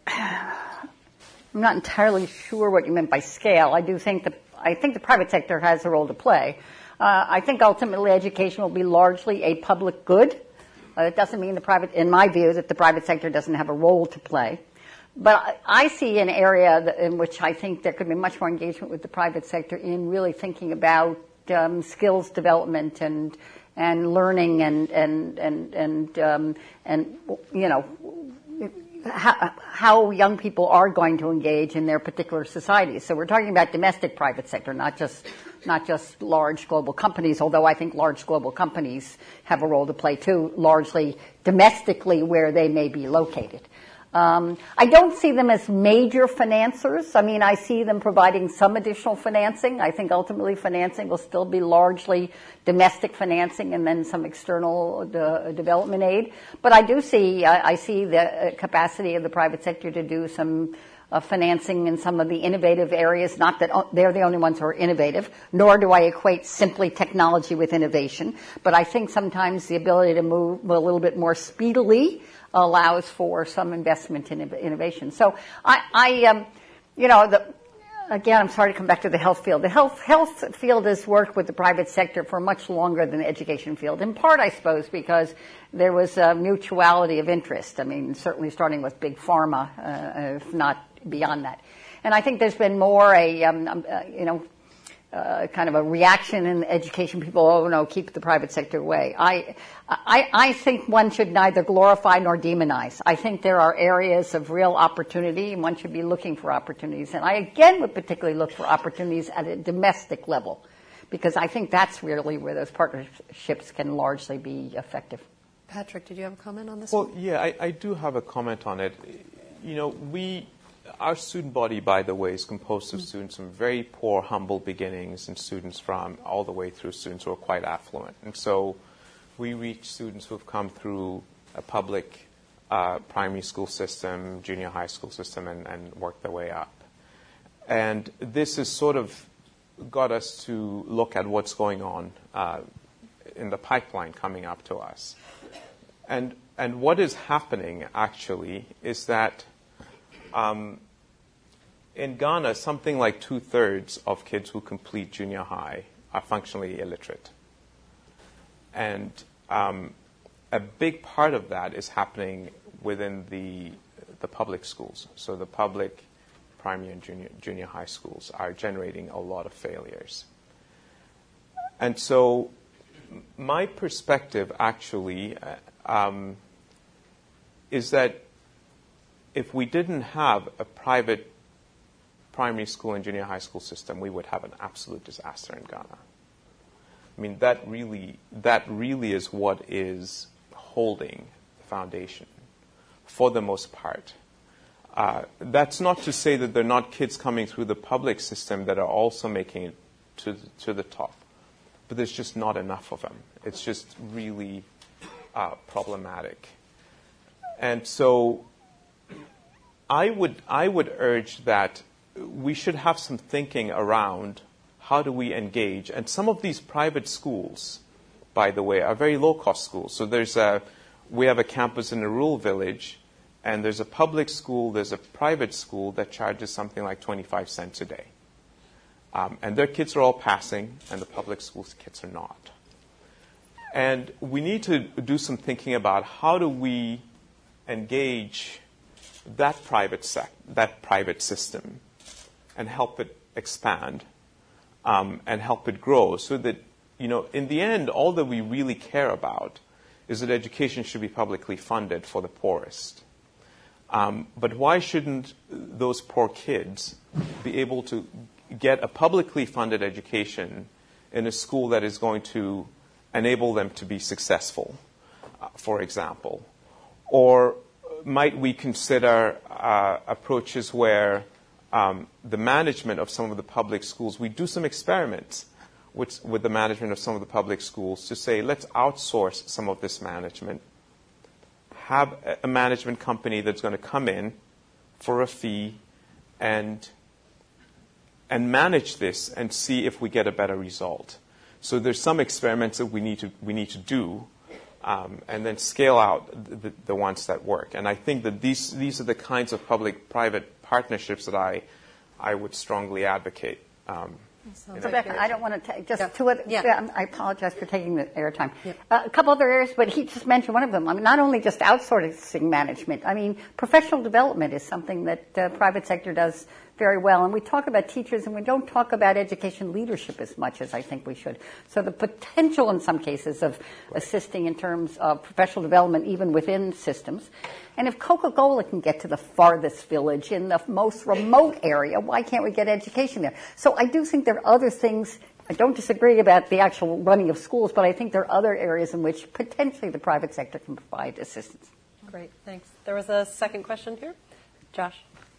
S3: entirely sure what you meant by scale. I think the private sector has a role to play. I think ultimately education will be largely a public good. It doesn't mean in my view, that the private sector doesn't have a role to play. But I see an area in which I think there could be much more engagement with the private sector in really thinking about skills development and learning and how young people are going to engage in their particular societies. So we're talking about domestic private sector, not just large global companies, although I think large global companies have a role to play too, largely domestically where they may be located. I don't see them as major financiers. I mean, I see them providing some additional financing. I think ultimately financing will still be largely domestic financing and then some external development aid. But I see the capacity of the private sector to do some financing in some of the innovative areas. Not that they're the only ones who are innovative, nor do I equate simply technology with innovation. But I think sometimes the ability to move a little bit more speedily allows for some investment in innovation. So again, I'm sorry to come back to the health field. The health field has worked with the private sector for much longer than the education field, in part, I suppose, because there was a mutuality of interest. I mean, certainly starting with big pharma, if not beyond that. And I think there's been more kind of a reaction in education. People, keep the private sector away. I think one should neither glorify nor demonize. I think there are areas of real opportunity, and one should be looking for opportunities. And I, again, would particularly look for opportunities at a domestic level, because I think that's really where those partnerships can largely be effective.
S2: Patrick, did you have a comment on this?
S7: Well, yeah, I do have a comment on it. Our student body, by the way, is composed of students from very poor, humble beginnings and students from all the way through students who are quite affluent. And so we reach students who have come through a public primary school system, junior high school system, and worked their way up. And this has sort of got us to look at what's going on in the pipeline coming up to us. And what is happening, actually, is that in Ghana, something like 2/3 of kids who complete junior high are functionally illiterate. And a big part of that is happening within the public schools. So the public primary and junior high schools are generating a lot of failures. And so my perspective, actually, is that if we didn't have a private primary school and junior high school system, we would have an absolute disaster in Ghana. I mean, that really is what is holding the foundation for the most part. That's not to say that there are not kids coming through the public system that are also making it to the top, but there's just not enough of them. It's just really problematic. And so I would urge that we should have some thinking around how do we engage. And some of these private schools, by the way, are very low-cost schools. So we have a campus in a rural village, and there's a public school, there's a private school that charges something like 25 cents a day. And their kids are all passing, and the public school's kids are not. And we need to do some thinking about how do we engage that private system and help it expand and help it grow, so that, in the end, all that we really care about is that education should be publicly funded for the poorest. But why shouldn't those poor kids be able to get a publicly funded education in a school that is going to enable them to be successful, for example? Or might we consider approaches where the management of some of the public schools, we do some experiments with the management of some of the public schools to say, let's outsource some of this management, have a management company that's going to come in for a fee and manage this and see if we get a better result. So there's some experiments that we need to do, and then scale out the ones that work. And I think that these are the kinds of public-private partnerships that I would strongly advocate.
S3: Rebecca, I don't want to take just two other.
S2: Yeah.
S3: I apologize for taking the airtime.
S2: Yeah.
S3: A couple other areas, but he just mentioned one of them. I mean, not only just outsourcing management. I mean, professional development is something that the private sector does very well. And we talk about teachers, and we don't talk about education leadership as much as I think we should. So the potential in some cases of assisting in terms of professional development, even within systems. And if Coca-Cola can get to the farthest village in the most remote area, why can't we get education there? So I do think there are other things. I don't disagree about the actual running of schools, but I think there are other areas in which potentially the private sector can provide assistance.
S2: Great, thanks. There was a second question here. Josh.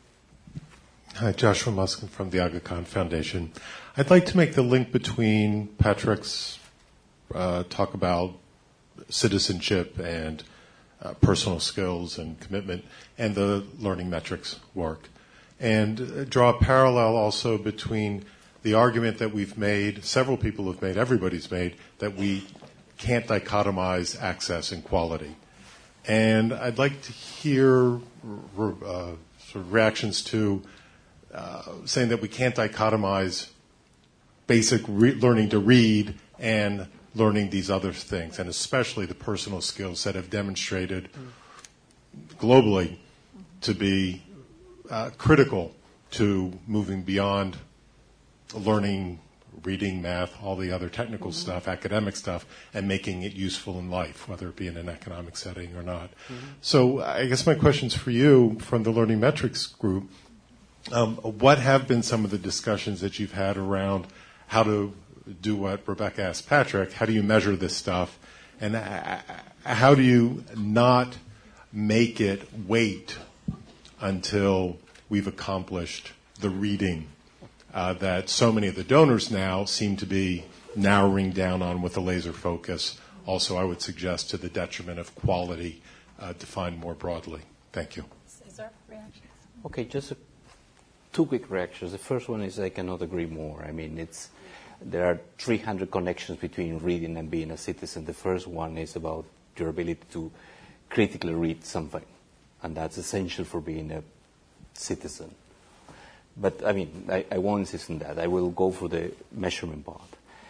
S9: Hi, Joshua Muskin from the Aga Khan Foundation. I'd like to make the link between Patrick's talk about citizenship and personal skills and commitment and the learning metrics work, and draw a parallel also between the argument that we've made, several people have made, everybody's made, that we can't dichotomize access and quality. And I'd like to hear sort of reactions to saying that we can't dichotomize basic learning to read and learning these other things, and especially the personal skills that have demonstrated globally to be critical to moving beyond learning, reading, math, all the other technical stuff, academic stuff, and making it useful in life, whether it be in an economic setting or not. So I guess my question's for you from the Learning Metrics group. What have been some of the discussions that you've had around how to do what Rebecca asked Patrick? How do you measure this stuff? And how do you not make it wait until we've accomplished the reading that so many of the donors now seem to be narrowing down on with a laser focus? Also, I would suggest to the detriment of quality defined more broadly. Thank you.
S2: Is there reactions?
S6: Okay, just two quick reactions. The first one is I cannot agree more. I mean, there are 300 connections between reading and being a citizen. The first one is about your ability to critically read something, and that's essential for being a citizen. But, I mean, I won't insist on that. I will go for the measurement part.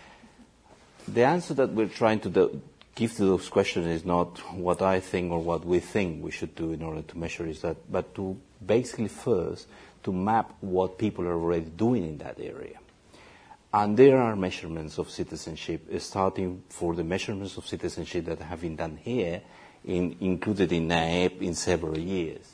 S6: The answer that we're trying to give to those questions is not what I think or what we think we should do in order to measure but to basically first to map what people are already doing in that area. And there are measurements of citizenship, starting for the measurements of citizenship that have been done here included in NAEP in several years.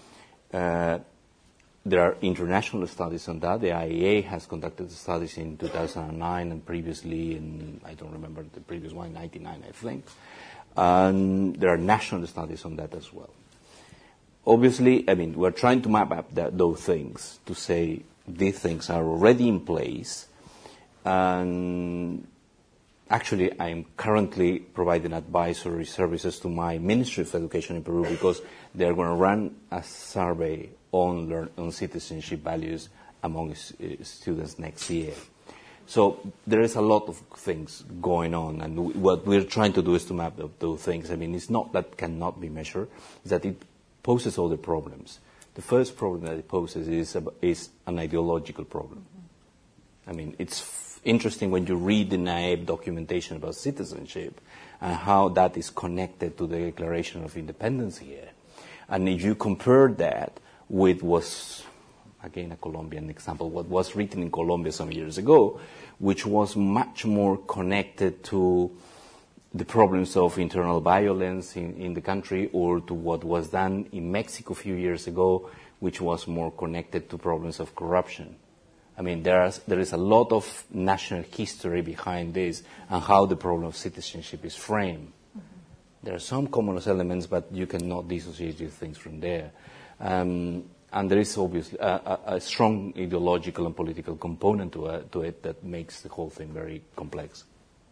S6: There are international studies on that. The IEA has conducted studies in 2009 and previously in, I don't remember the previous one, 1999, I think. And there are national studies on that as well. Obviously, I mean, we're trying to map up those things to say these things are already in place. And actually, I'm currently providing advisory services to my Ministry of Education in Peru because they're going to run a survey on citizenship values among students next year. So there is a lot of things going on, and what we're trying to do is to map up those things. I mean, it's not that cannot be measured, it's that it poses all the problems. The first problem that it poses is an ideological problem. I mean, it's interesting when you read the NAEP documentation about citizenship and how that is connected to the Declaration of Independence here. And if you compare that with what's, again, a Colombian example, what was written in Colombia some years ago, which was much more connected to the problems of internal violence in the country, or to what was done in Mexico a few years ago, which was more connected to problems of corruption. I mean, there is a lot of national history behind this and how the problem of citizenship is framed. Mm-hmm. There are some common elements, but you cannot dissociate these things from there. And there is obviously a strong ideological and political component to it that makes the whole thing very complex.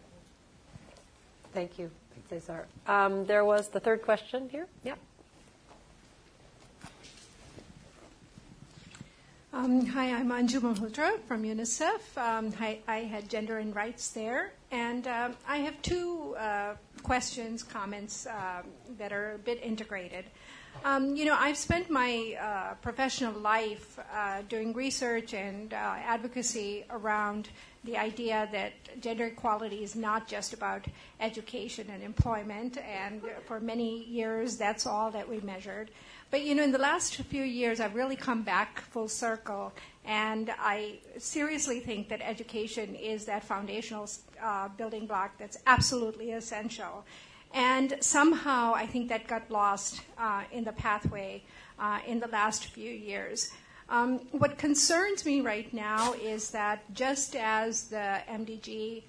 S2: Thank you, Cesar. There was the third question here. Yeah.
S10: Hi, I'm Anju Malhotra from UNICEF. I had gender and rights there. And I have two questions, comments that are a bit integrated. I've spent my professional life doing research and advocacy around the idea that gender equality is not just about education and employment, and for many years that's all that we measured. But, in the last few years I've really come back full circle, and I seriously think that education is that foundational building block that's absolutely essential. And somehow I think that got lost in the pathway in the last few years. What concerns me right now is that just as the MDG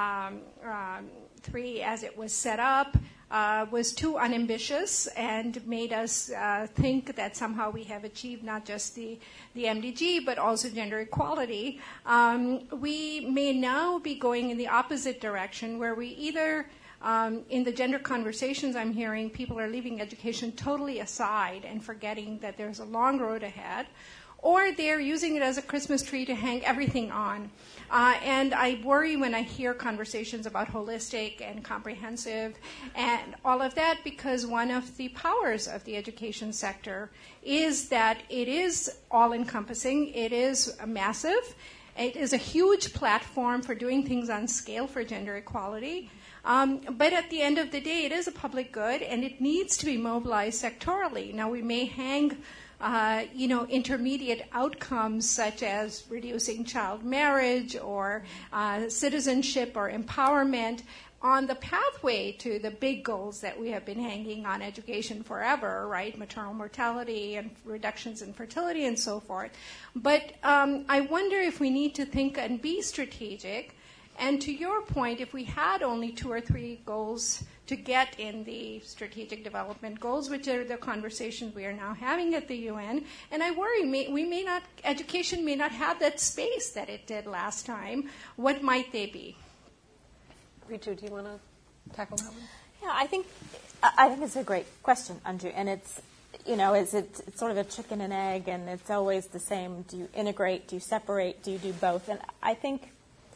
S10: 3, as it was set up, was too unambitious and made us think that somehow we have achieved not just the MDG but also gender equality, we may now be going in the opposite direction, where we either in the gender conversations I'm hearing, people are leaving education totally aside and forgetting that there's a long road ahead, or they're using it as a Christmas tree to hang everything on. And I worry when I hear conversations about holistic and comprehensive and all of that, because one of the powers of the education sector is that it is all-encompassing, it is massive, it is a huge platform for doing things on scale for gender equality. But at the end of the day, it is a public good, and it needs to be mobilized sectorally. Now, we may hang, intermediate outcomes such as reducing child marriage or citizenship or empowerment on the pathway to the big goals that we have been hanging on education forever, right? Maternal mortality and reductions in fertility and so forth. But I wonder if we need to think and be strategic. And to your point, if we had only 2 or 3 goals to get in the strategic development goals, which are the conversations we are now having at the UN, and I worry education may not have that space that it did last time. What might they be?
S2: Ritu, do you want to tackle that one?
S4: Yeah, I think it's a great question, Anju, and it's sort of a chicken and egg, and it's always the same. Do you integrate? Do you separate? Do you do both? And I think,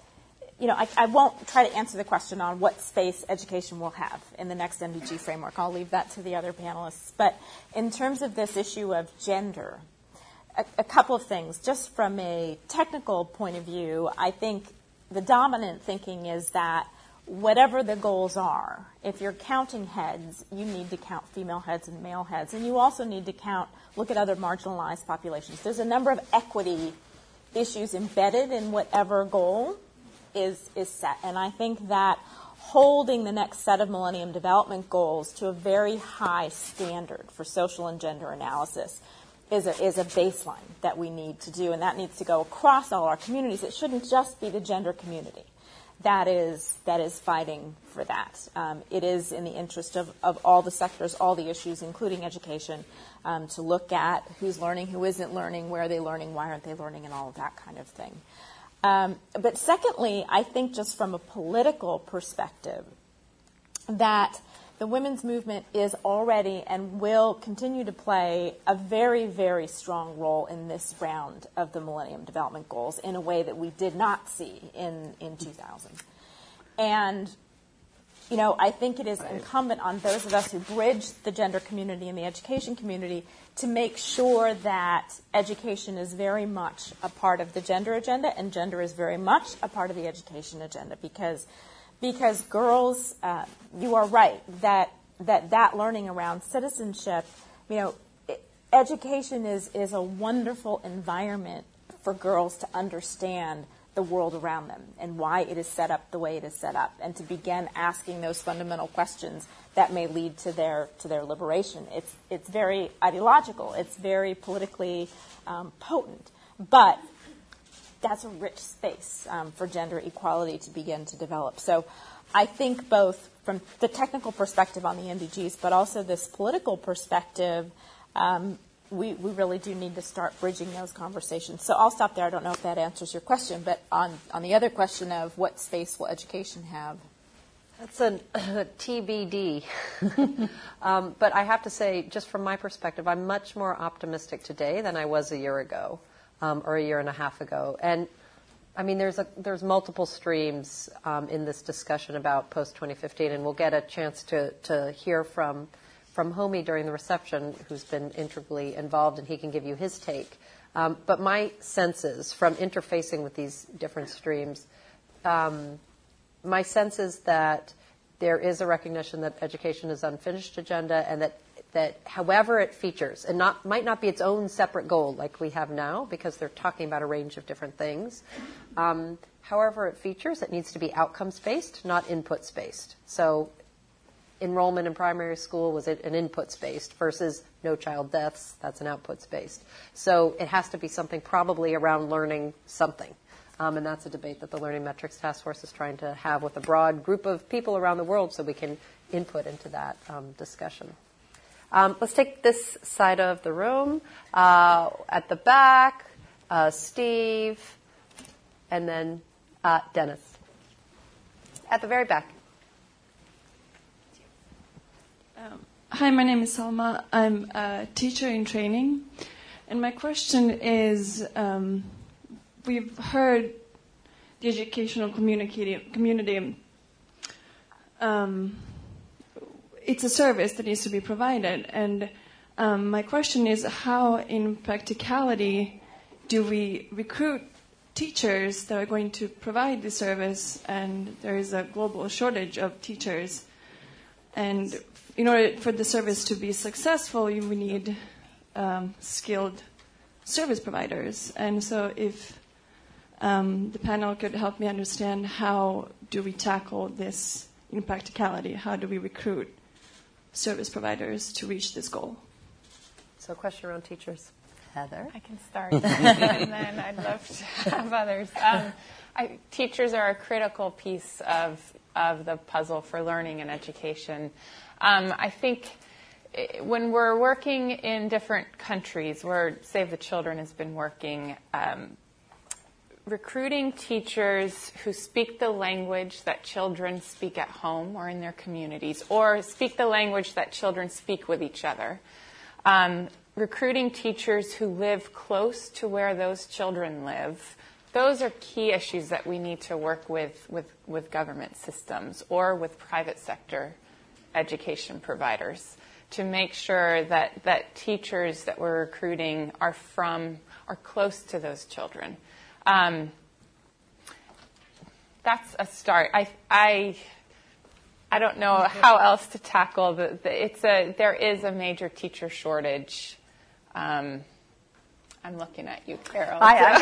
S4: I won't try to answer the question on what space education will have in the next MDG framework. I'll leave that to the other panelists. But in terms of this issue of gender, a couple of things. Just from a technical point of view, I think the dominant thinking is that whatever the goals are, if you're counting heads, you need to count female heads and male heads. And you also need to look at other marginalized populations. There's a number of equity issues embedded in whatever goal is set. And I think that holding the next set of Millennium Development Goals to a very high standard for social and gender analysis is a baseline that we need to do, and that needs to go across all our communities. It shouldn't just be the gender community that is fighting for that. It is in the interest of all the sectors, all the issues, including education, to look at who's learning, who isn't learning, where are they learning, why aren't they learning, and all of that kind of thing. But secondly, I think just from a political perspective, that the women's movement is already and will continue to play a very, very strong role in this round of the Millennium Development Goals in a way that we did not see in 2000. And, you know, I think it is incumbent on those of us who bridge the gender community and the education community to make sure that education is very much a part of the gender agenda and gender is very much a part of the education agenda, because girls, you are right, that learning around citizenship, you know, education is a wonderful environment for girls to understand the world around them and why it is set up the way it is set up, and to begin asking those fundamental questions that may lead to their liberation. It's very ideological. It's very politically potent, but that's a rich space for gender equality to begin to develop. So I think both from the technical perspective on the MDGs, but also this political perspective, we really do need to start bridging those conversations. So I'll stop there. I don't know if that answers your question, but on the other question of what space will education have?
S2: That's a TBD. But I have to say, just from my perspective, I'm much more optimistic today than I was a year ago. Or a year and a half ago. And I mean, there's multiple streams in this discussion about post-2015, and we'll get a chance to hear from Homi during the reception, who's been integrally involved, and he can give you his take. But my senses from interfacing with these different streams, my sense is that there is a recognition that education is unfinished agenda, and that however it features, and might not be its own separate goal like we have now, because they're talking about a range of different things. However it features, it needs to be outcomes-based, not inputs-based. So enrollment in primary school was an inputs-based versus no child deaths, that's an outputs-based. So it has to be something probably around learning something. And that's a debate that the Learning Metrics Task Force is trying to have with a broad group of people around the world so we can input into that discussion. Let's take this side of the room. At the back, Steve, and then Dennis. At the very back.
S11: Hi, my name is Salma. I'm a teacher in training. And my question is, we've heard the educational community it's a service that needs to be provided. And my question is, how in practicality do we recruit teachers that are going to provide the service? And there is a global shortage of teachers. And in order for the service to be successful, we need skilled service providers. And so if the panel could help me understand, how do we tackle this in practicality? How do we recruit service providers to reach this goal?
S2: So a question around teachers. Heather?
S5: I can start, and then I'd love to have others. Teachers are a critical piece of the puzzle for learning and education. I think when we're working in different countries, where Save the Children has been working, recruiting teachers who speak the language that children speak at home or in their communities, or speak the language that children speak with each other. Recruiting teachers who live close to where those children live. Those are key issues that we need to work with government systems or with private sector education providers to make sure that teachers that we're recruiting are close to those children. That's a start. I don't know how else to tackle there is a major teacher shortage. I'm looking at you, Carol.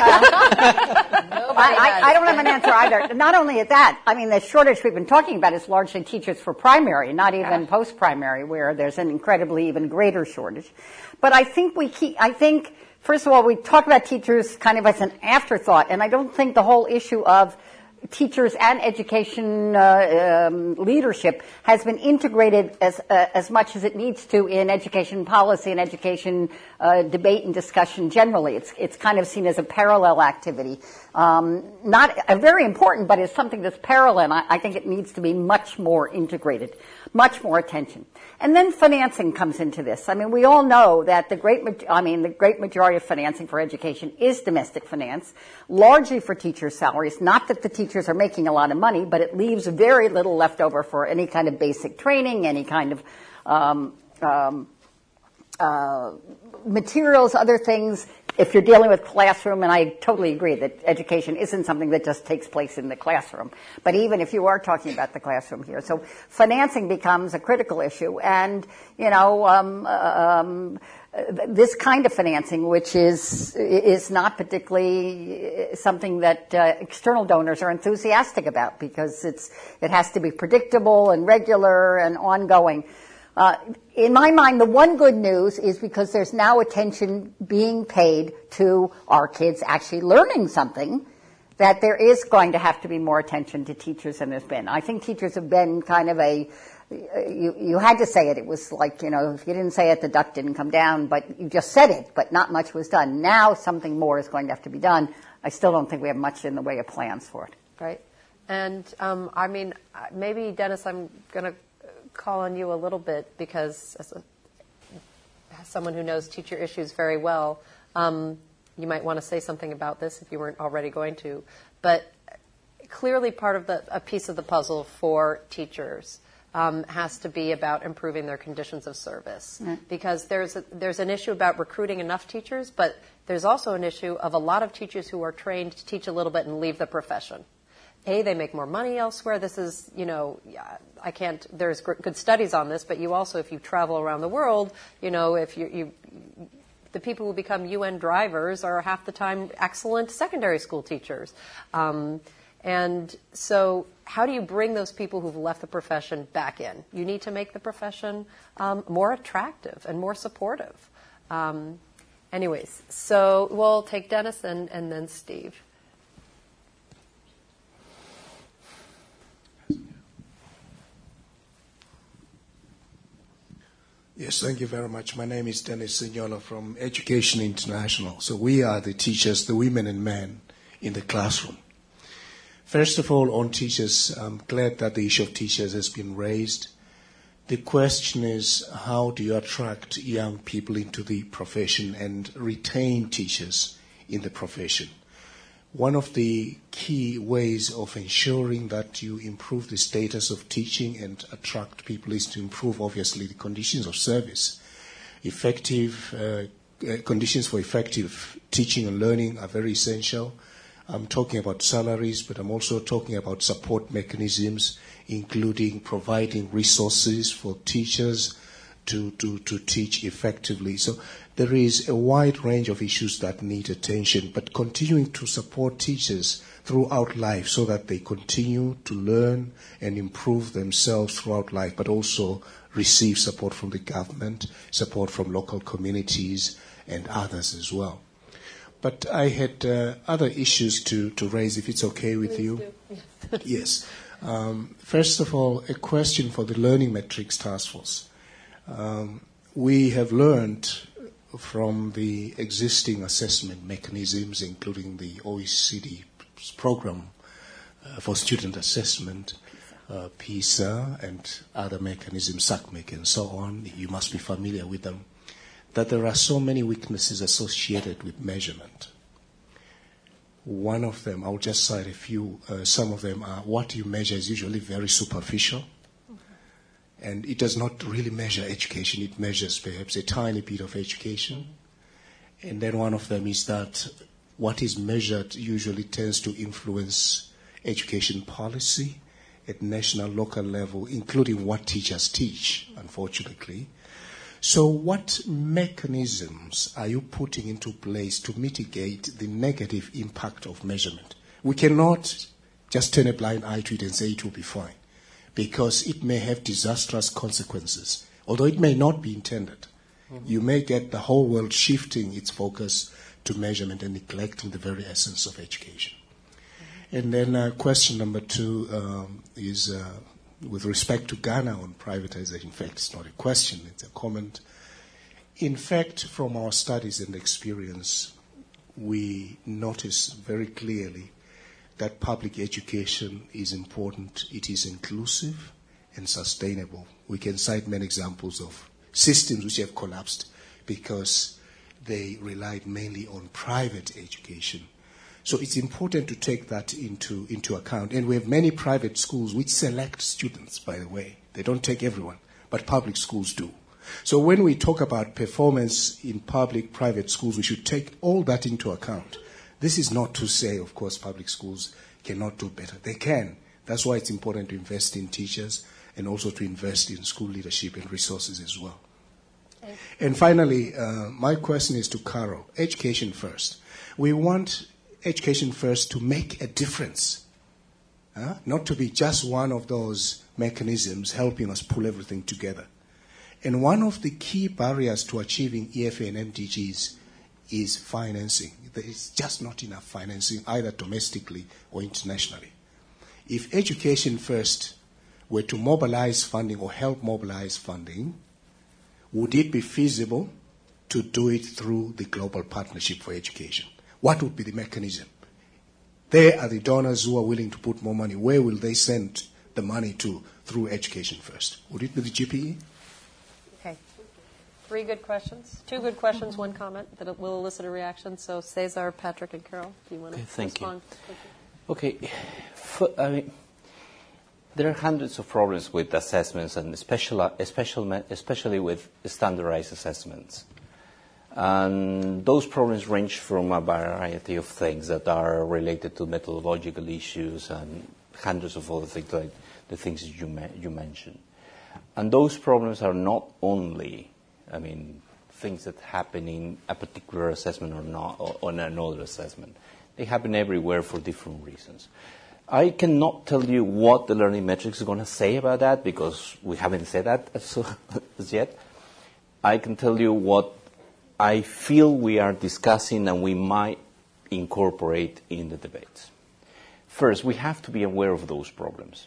S3: I don't have an answer either. Not only at that, I mean, the shortage we've been talking about is largely teachers for primary, not even post-primary, where there's an incredibly even greater shortage. But I think first of all, we talk about teachers kind of as an afterthought, and I don't think the whole issue of teachers and education leadership has been integrated as much as it needs to in education policy and education debate and discussion generally. It's kind of seen as a parallel activity. Not very important, but it's something that's parallel. I think it needs to be much more integrated, much more attention. And then financing comes into this. I mean, we all know that the great majority of financing for education is domestic finance, largely for teachers' salaries. Not that the teachers are making a lot of money, but it leaves very little left over for any kind of basic training, any kind of materials, other things. If you're dealing with classroom, and I totally agree that education isn't something that just takes place in the classroom, but even if you are talking about the classroom here. So financing becomes a critical issue, and, this kind of financing, which is not particularly something that external donors are enthusiastic about, because it has to be predictable and regular and ongoing. In my mind, the one good news is because there's now attention being paid to our kids actually learning something, that there is going to have to be more attention to teachers than there's been. I think teachers have been kind of you had to say it. It was like, if you didn't say it, the duck didn't come down, but you just said it, but not much was done. Now something more is going to have to be done. I still don't think we have much in the way of plans for it.
S2: Right. And, maybe, Dennis, I'm going to call on you a little bit, because as someone who knows teacher issues very well, you might want to say something about this if you weren't already going to. But clearly part of a piece of the puzzle for teachers has to be about improving their conditions of service. Because there's an issue about recruiting enough teachers, but there's also an issue of a lot of teachers who are trained to teach a little bit and leave the profession. They make more money elsewhere. This is, there's good studies on this, but you also, if you travel around the world, if the people who become UN drivers are half the time excellent secondary school teachers. And so how do you bring those people who've left the profession back in? You need to make the profession more attractive and more supportive. Anyways, so we'll take Dennis and then Steve.
S12: Yes, thank you very much. My name is Dennis Signola from Education International. So we are the teachers, the women and men in the classroom. First of all, on teachers, I'm glad that the issue of teachers has been raised. The question is, how do you attract young people into the profession and retain teachers in the profession? One of the key ways of ensuring that you improve the status of teaching and attract people is to improve, obviously, the conditions of service. Conditions for effective teaching and learning are very essential. I'm talking about salaries, but I'm also talking about support mechanisms, including providing resources for teachers to teach effectively. So there is a wide range of issues that need attention, but continuing to support teachers throughout life so that they continue to learn and improve themselves throughout life, but also receive support from the government, support from local communities and others as well. But I had other issues to raise, if it's okay with you. Yes. First of all, a question for the Learning Metrics Task Force. We have learned from the existing assessment mechanisms, including the OECD program for student assessment, PISA, and other mechanisms, SACMEC, and so on. You must be familiar with them. That there are so many weaknesses associated with measurement. One of them, I'll just cite a few. Some of them are what you measure is usually very superficial. And it does not really measure education. It measures perhaps a tiny bit of education. And then one of them is that what is measured usually tends to influence education policy at national, local level, including what teachers teach, unfortunately. So what mechanisms are you putting into place to mitigate the negative impact of measurement? We cannot just turn a blind eye to it and say it will be fine, because it may have disastrous consequences, although it may not be intended. Mm-hmm. You may get the whole world shifting its focus to measurement and neglecting the very essence of education. Mm-hmm. And then question number 2 is with respect to Ghana on privatization. In fact, it's not a question, it's a comment. In fact, from our studies and experience, we notice very clearly that public education is important. It is inclusive and sustainable. We can cite many examples of systems which have collapsed because they relied mainly on private education. So it's important to take that into account. And we have many private schools which select students, by the way. They don't take everyone, but public schools do. So when we talk about performance in public-private schools, we should take all that into account. This is not to say, of course, public schools cannot do better. They can. That's why it's important to invest in teachers and also to invest in school leadership and resources as well. And finally, my question is to Carol. Education first. We want education first to make a difference, not to be just one of those mechanisms helping us pull everything together. And one of the key barriers to achieving EFA and MDGs is financing. There is just not enough financing, either domestically or internationally. If education first were to mobilize funding or help mobilize funding, would it be feasible to do it through the Global Partnership for Education? What would be the mechanism? There are the donors who are willing to put more money. Where will they send the money to through education first? Would it be the GPE?
S2: Okay. 3 good questions. 2 good questions, 1 comment that will elicit a reaction. So Cesar, Patrick, and Carol, do you want to respond?
S6: Okay. There are hundreds of problems with assessments, and especially with standardized assessments. And those problems range from a variety of things that are related to methodological issues and hundreds of other things, like the things you mentioned. And those problems are not only, things that happen in a particular assessment or not, or on another assessment. They happen everywhere for different reasons. I cannot tell you what the learning metrics are going to say about that, because we haven't said that as yet. I can tell you what I feel we are discussing and we might incorporate in the debates. First, we have to be aware of those problems.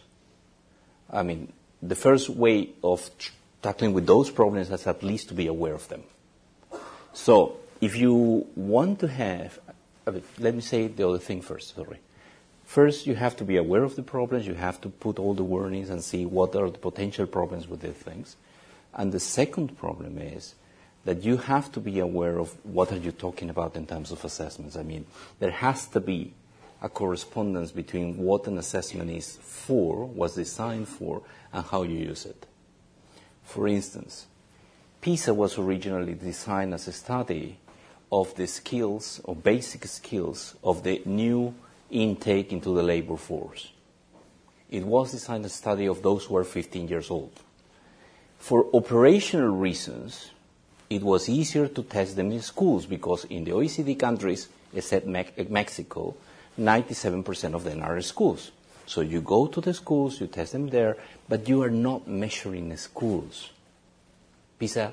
S6: The first way of tackling with those problems is at least to be aware of them. So, if you want to have, let me say the other thing first, sorry. First, you have to be aware of the problems, you have to put all the warnings and see what are the potential problems with these things. And the second problem is that you have to be aware of what are you talking about in terms of assessments. There has to be a correspondence between what an assessment is for, was designed for, and how you use it. For instance, PISA was originally designed as a study of the skills, or basic skills, of the new intake into the labor force. It was designed as a study of those who are 15 years old. For operational reasons, it was easier to test them in schools, because in the OECD countries, except Mexico, 97% of them are in schools. So you go to the schools, you test them there, but you are not measuring the schools. PISA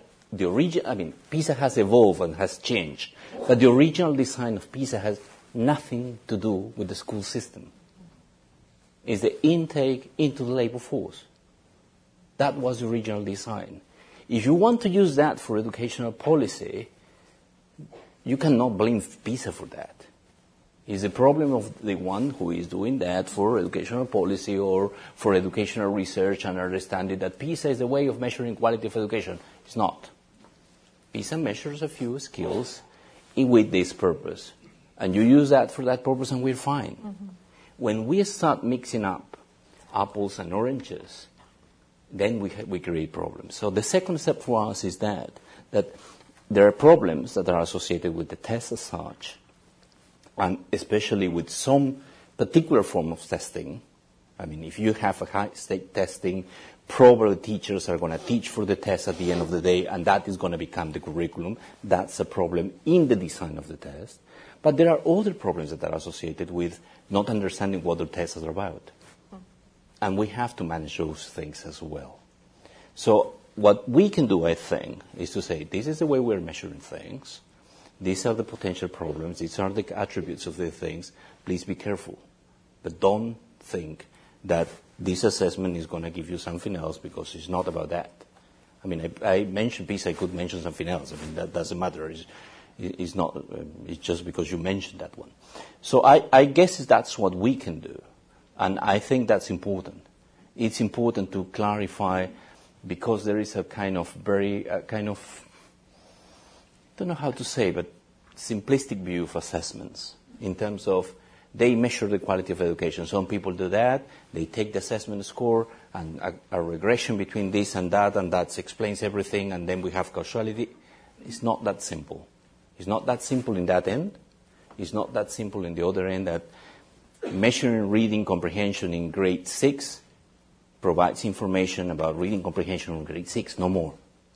S6: has evolved and has changed, but the original design of PISA has nothing to do with the school system. It's the intake into the labor force. That was the original design. If you want to use that for educational policy, you cannot blame PISA for that. It's the problem of the one who is doing that for educational policy or for educational research and understanding that PISA is the way of measuring quality of education. It's not. PISA measures a few skills with this purpose. And you use that for that purpose and we're fine. Mm-hmm. When we start mixing up apples and oranges, then we create problems. So the second step for us is that there are problems that are associated with the test as such, and especially with some particular form of testing, I mean, if you have a high-stake testing, probably teachers are going to teach for the test at the end of the day, and that is going to become the curriculum. That's a problem in the design of the test. But there are other problems that are associated with not understanding what the tests are about. And we have to manage those things as well. So what we can do, I think, is to say, this is the way we're measuring things. These are the potential problems. These are the attributes of the things. Please be careful. But don't think that this assessment is going to give you something else, because it's not about that. I mean, I mentioned PISA, I could mention something else. I mean, that doesn't matter. It's not. It's just because you mentioned that one. So I guess that's what we can do. And I think that's important. It's important to clarify, because there is a kind of I don't know how to say, but simplistic view of assessments in terms of they measure the quality of education. Some people do that. They take the assessment score and a regression between this and that explains everything, and then we have causality. It's not that simple. It's not that simple in that end. It's not that simple in the other end, that measuring reading comprehension in grade 6 provides information about reading comprehension in grade 6, no more.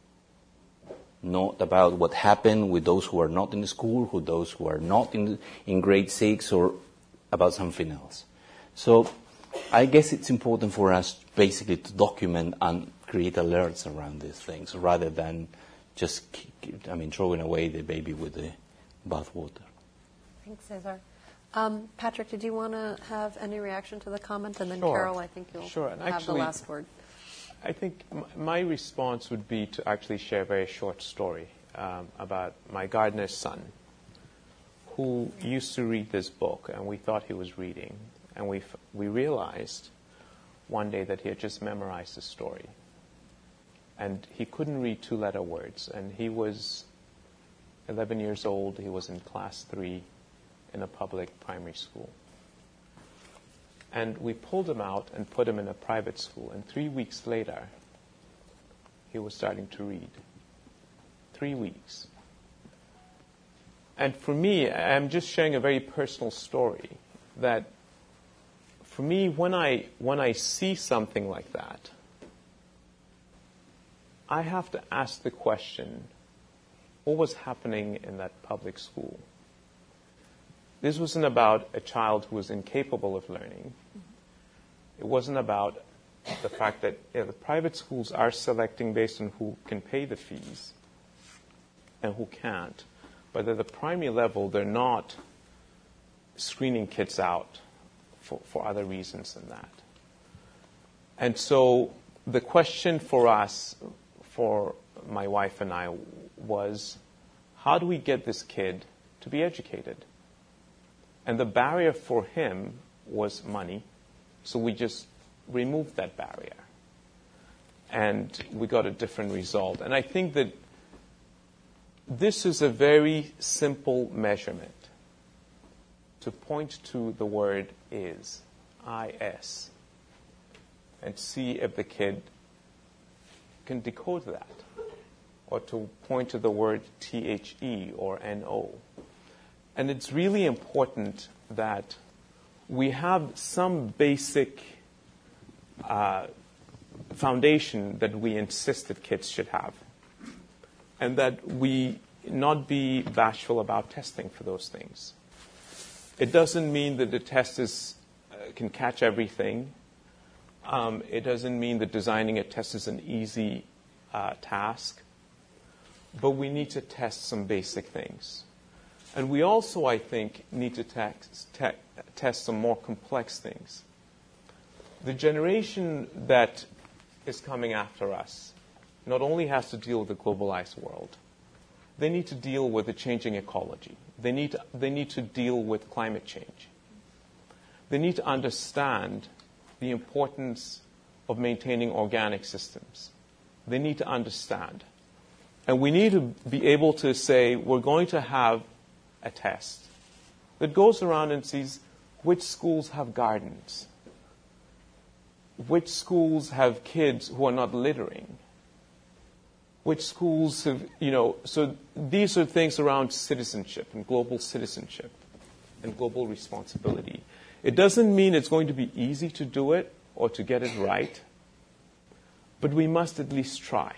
S6: Not about what happened with those who are not in the school, those who are not in grade 6, or about something else. So I guess it's important for us basically to document and create alerts around these things, rather than just throwing away the baby with the bathwater.
S2: Thanks, Cesar. Patrick, did you want to have any reaction to the comment? And then
S7: Sure.
S2: Carol, I think you'll
S7: Sure. And
S2: have
S7: actually,
S2: the last word.
S7: I think my response would be to actually share a very short story about my gardener's son, who used to read this book, and we thought he was reading. And we realized one day that he had just memorized the story. And he couldn't read 2-letter words. And he was 11 years old. He was in class 3 in a public primary school. And we pulled him out and put him in a private school. And 3 weeks later, he was starting to read. 3 weeks. And for me, I'm just sharing a very personal story, that for me, when I see something like that, I have to ask the question, what was happening in that public school? This wasn't about a child who was incapable of learning. It wasn't about the fact that the private schools are selecting based on who can pay the fees and who can't. But at the primary level, they're not screening kids out for other reasons than that. And so the question for us, for my wife and I, was, how do we get this kid to be educated? And the barrier for him was money, so we just removed that barrier. And we got a different result. And I think that this is a very simple measurement, to point to the word is, I-S, and see if the kid can decode that, or to point to the word T-H-E or N-O. And it's really important that we have some basic foundation that we insist that kids should have, and that we not be bashful about testing for those things. It doesn't mean that the test can catch everything. It doesn't mean that designing a test is an easy task. But we need to test some basic things. And we also, I think, need to test some more complex things. The generation that is coming after us not only has to deal with the globalized world, they need to deal with the changing ecology. They need to deal with climate change. They need to understand the importance of maintaining organic systems. They need to understand. And we need to be able to say, we're going to have a test that goes around and sees which schools have gardens, which schools have kids who are not littering, which schools have, so these are things around citizenship and global responsibility. It doesn't mean it's going to be easy to do it or to get it right, but we must at least try.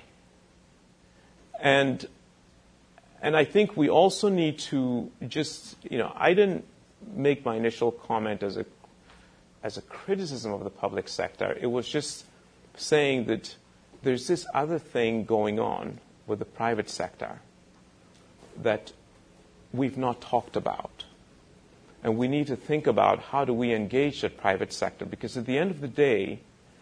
S7: And I think we also need to just, I didn't make my initial comment as a criticism of the public sector. It was just saying that there's this other thing going on with the private sector that we've not talked about. And we need to think about how do we engage that private sector, because at the end of the day,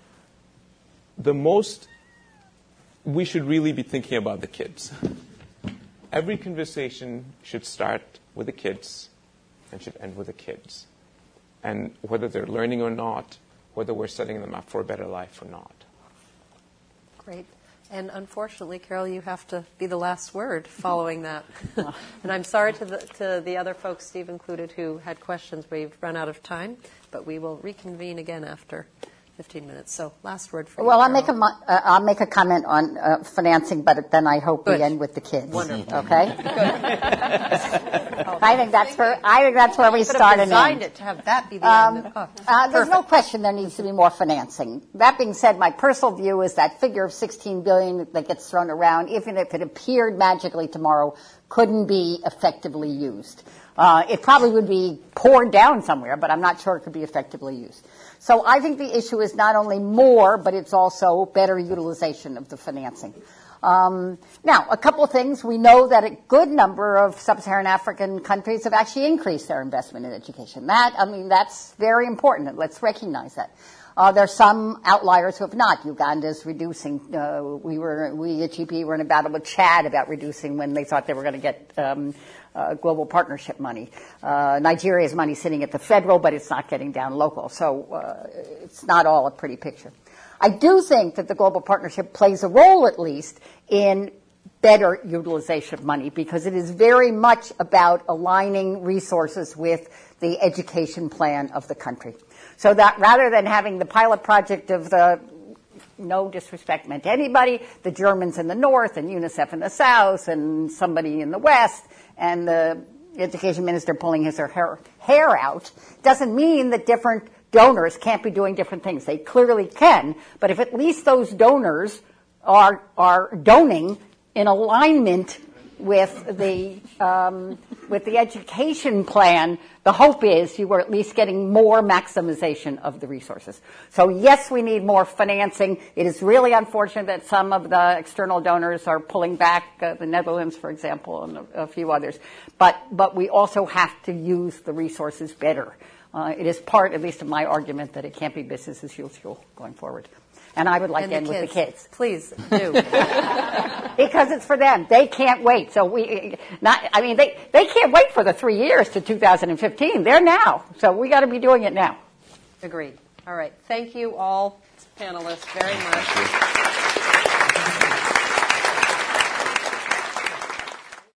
S7: we should really be thinking about the kids. Every conversation should start with the kids and should end with the kids. And whether they're learning or not, whether we're setting them up for a better life or not.
S2: Great. And unfortunately, Carol, you have to be the last word following that. And I'm sorry to the other folks, Steve included, who had questions. We've run out of time, but we will reconvene again after 15 minutes. So last word for you,
S3: Well,
S2: Carol.
S3: I'll make a comment on financing, but then I hope we end with the kids.
S2: Wonderful.
S3: Okay? I think that's where we start and
S2: designed
S3: end.
S2: it to have that be the end.
S3: There's no question there needs to be more financing. That being said, my personal view is that figure of $16 billion that gets thrown around, even if it appeared magically tomorrow, couldn't be effectively used. It probably would be poured down somewhere, but I'm not sure it could be effectively used. So I think the issue is not only more, but it's also better utilization of the financing. Now, a couple of things. We know that a good number of sub-Saharan African countries have actually increased their investment in education. That's very important. Let's recognize that. There are some outliers who have not. Uganda's reducing. We at GP were in a battle with Chad about reducing when they thought they were going to get global partnership money. Nigeria's money sitting at the federal, but it's not getting down local. So it's not all a pretty picture. I do think that the global partnership plays a role, at least, in better utilization of money, because it is very much about aligning resources with the education plan of the country. So that rather than having the pilot project of no disrespect meant to anybody, the Germans in the north and UNICEF in the south and somebody in the west, and the education minister pulling his or her hair out, doesn't mean that different donors can't be doing different things. They clearly can, but if at least those donors are doning in alignment with the education plan, the hope is you are at least getting more maximization of the resources. So yes, we need more financing. It is really unfortunate that some of the external donors are pulling back, the Netherlands, for example, and a few others. But we also have to use the resources better. It is part, at least of my argument, that it can't be business as usual going forward. And I would like to end with the kids.
S2: Please do.
S3: Because it's for them. They can't wait. So they can't wait for the 3 years to 2015. They're now. So we got to be doing it now.
S2: Agreed. All right. Thank you all panelists very much.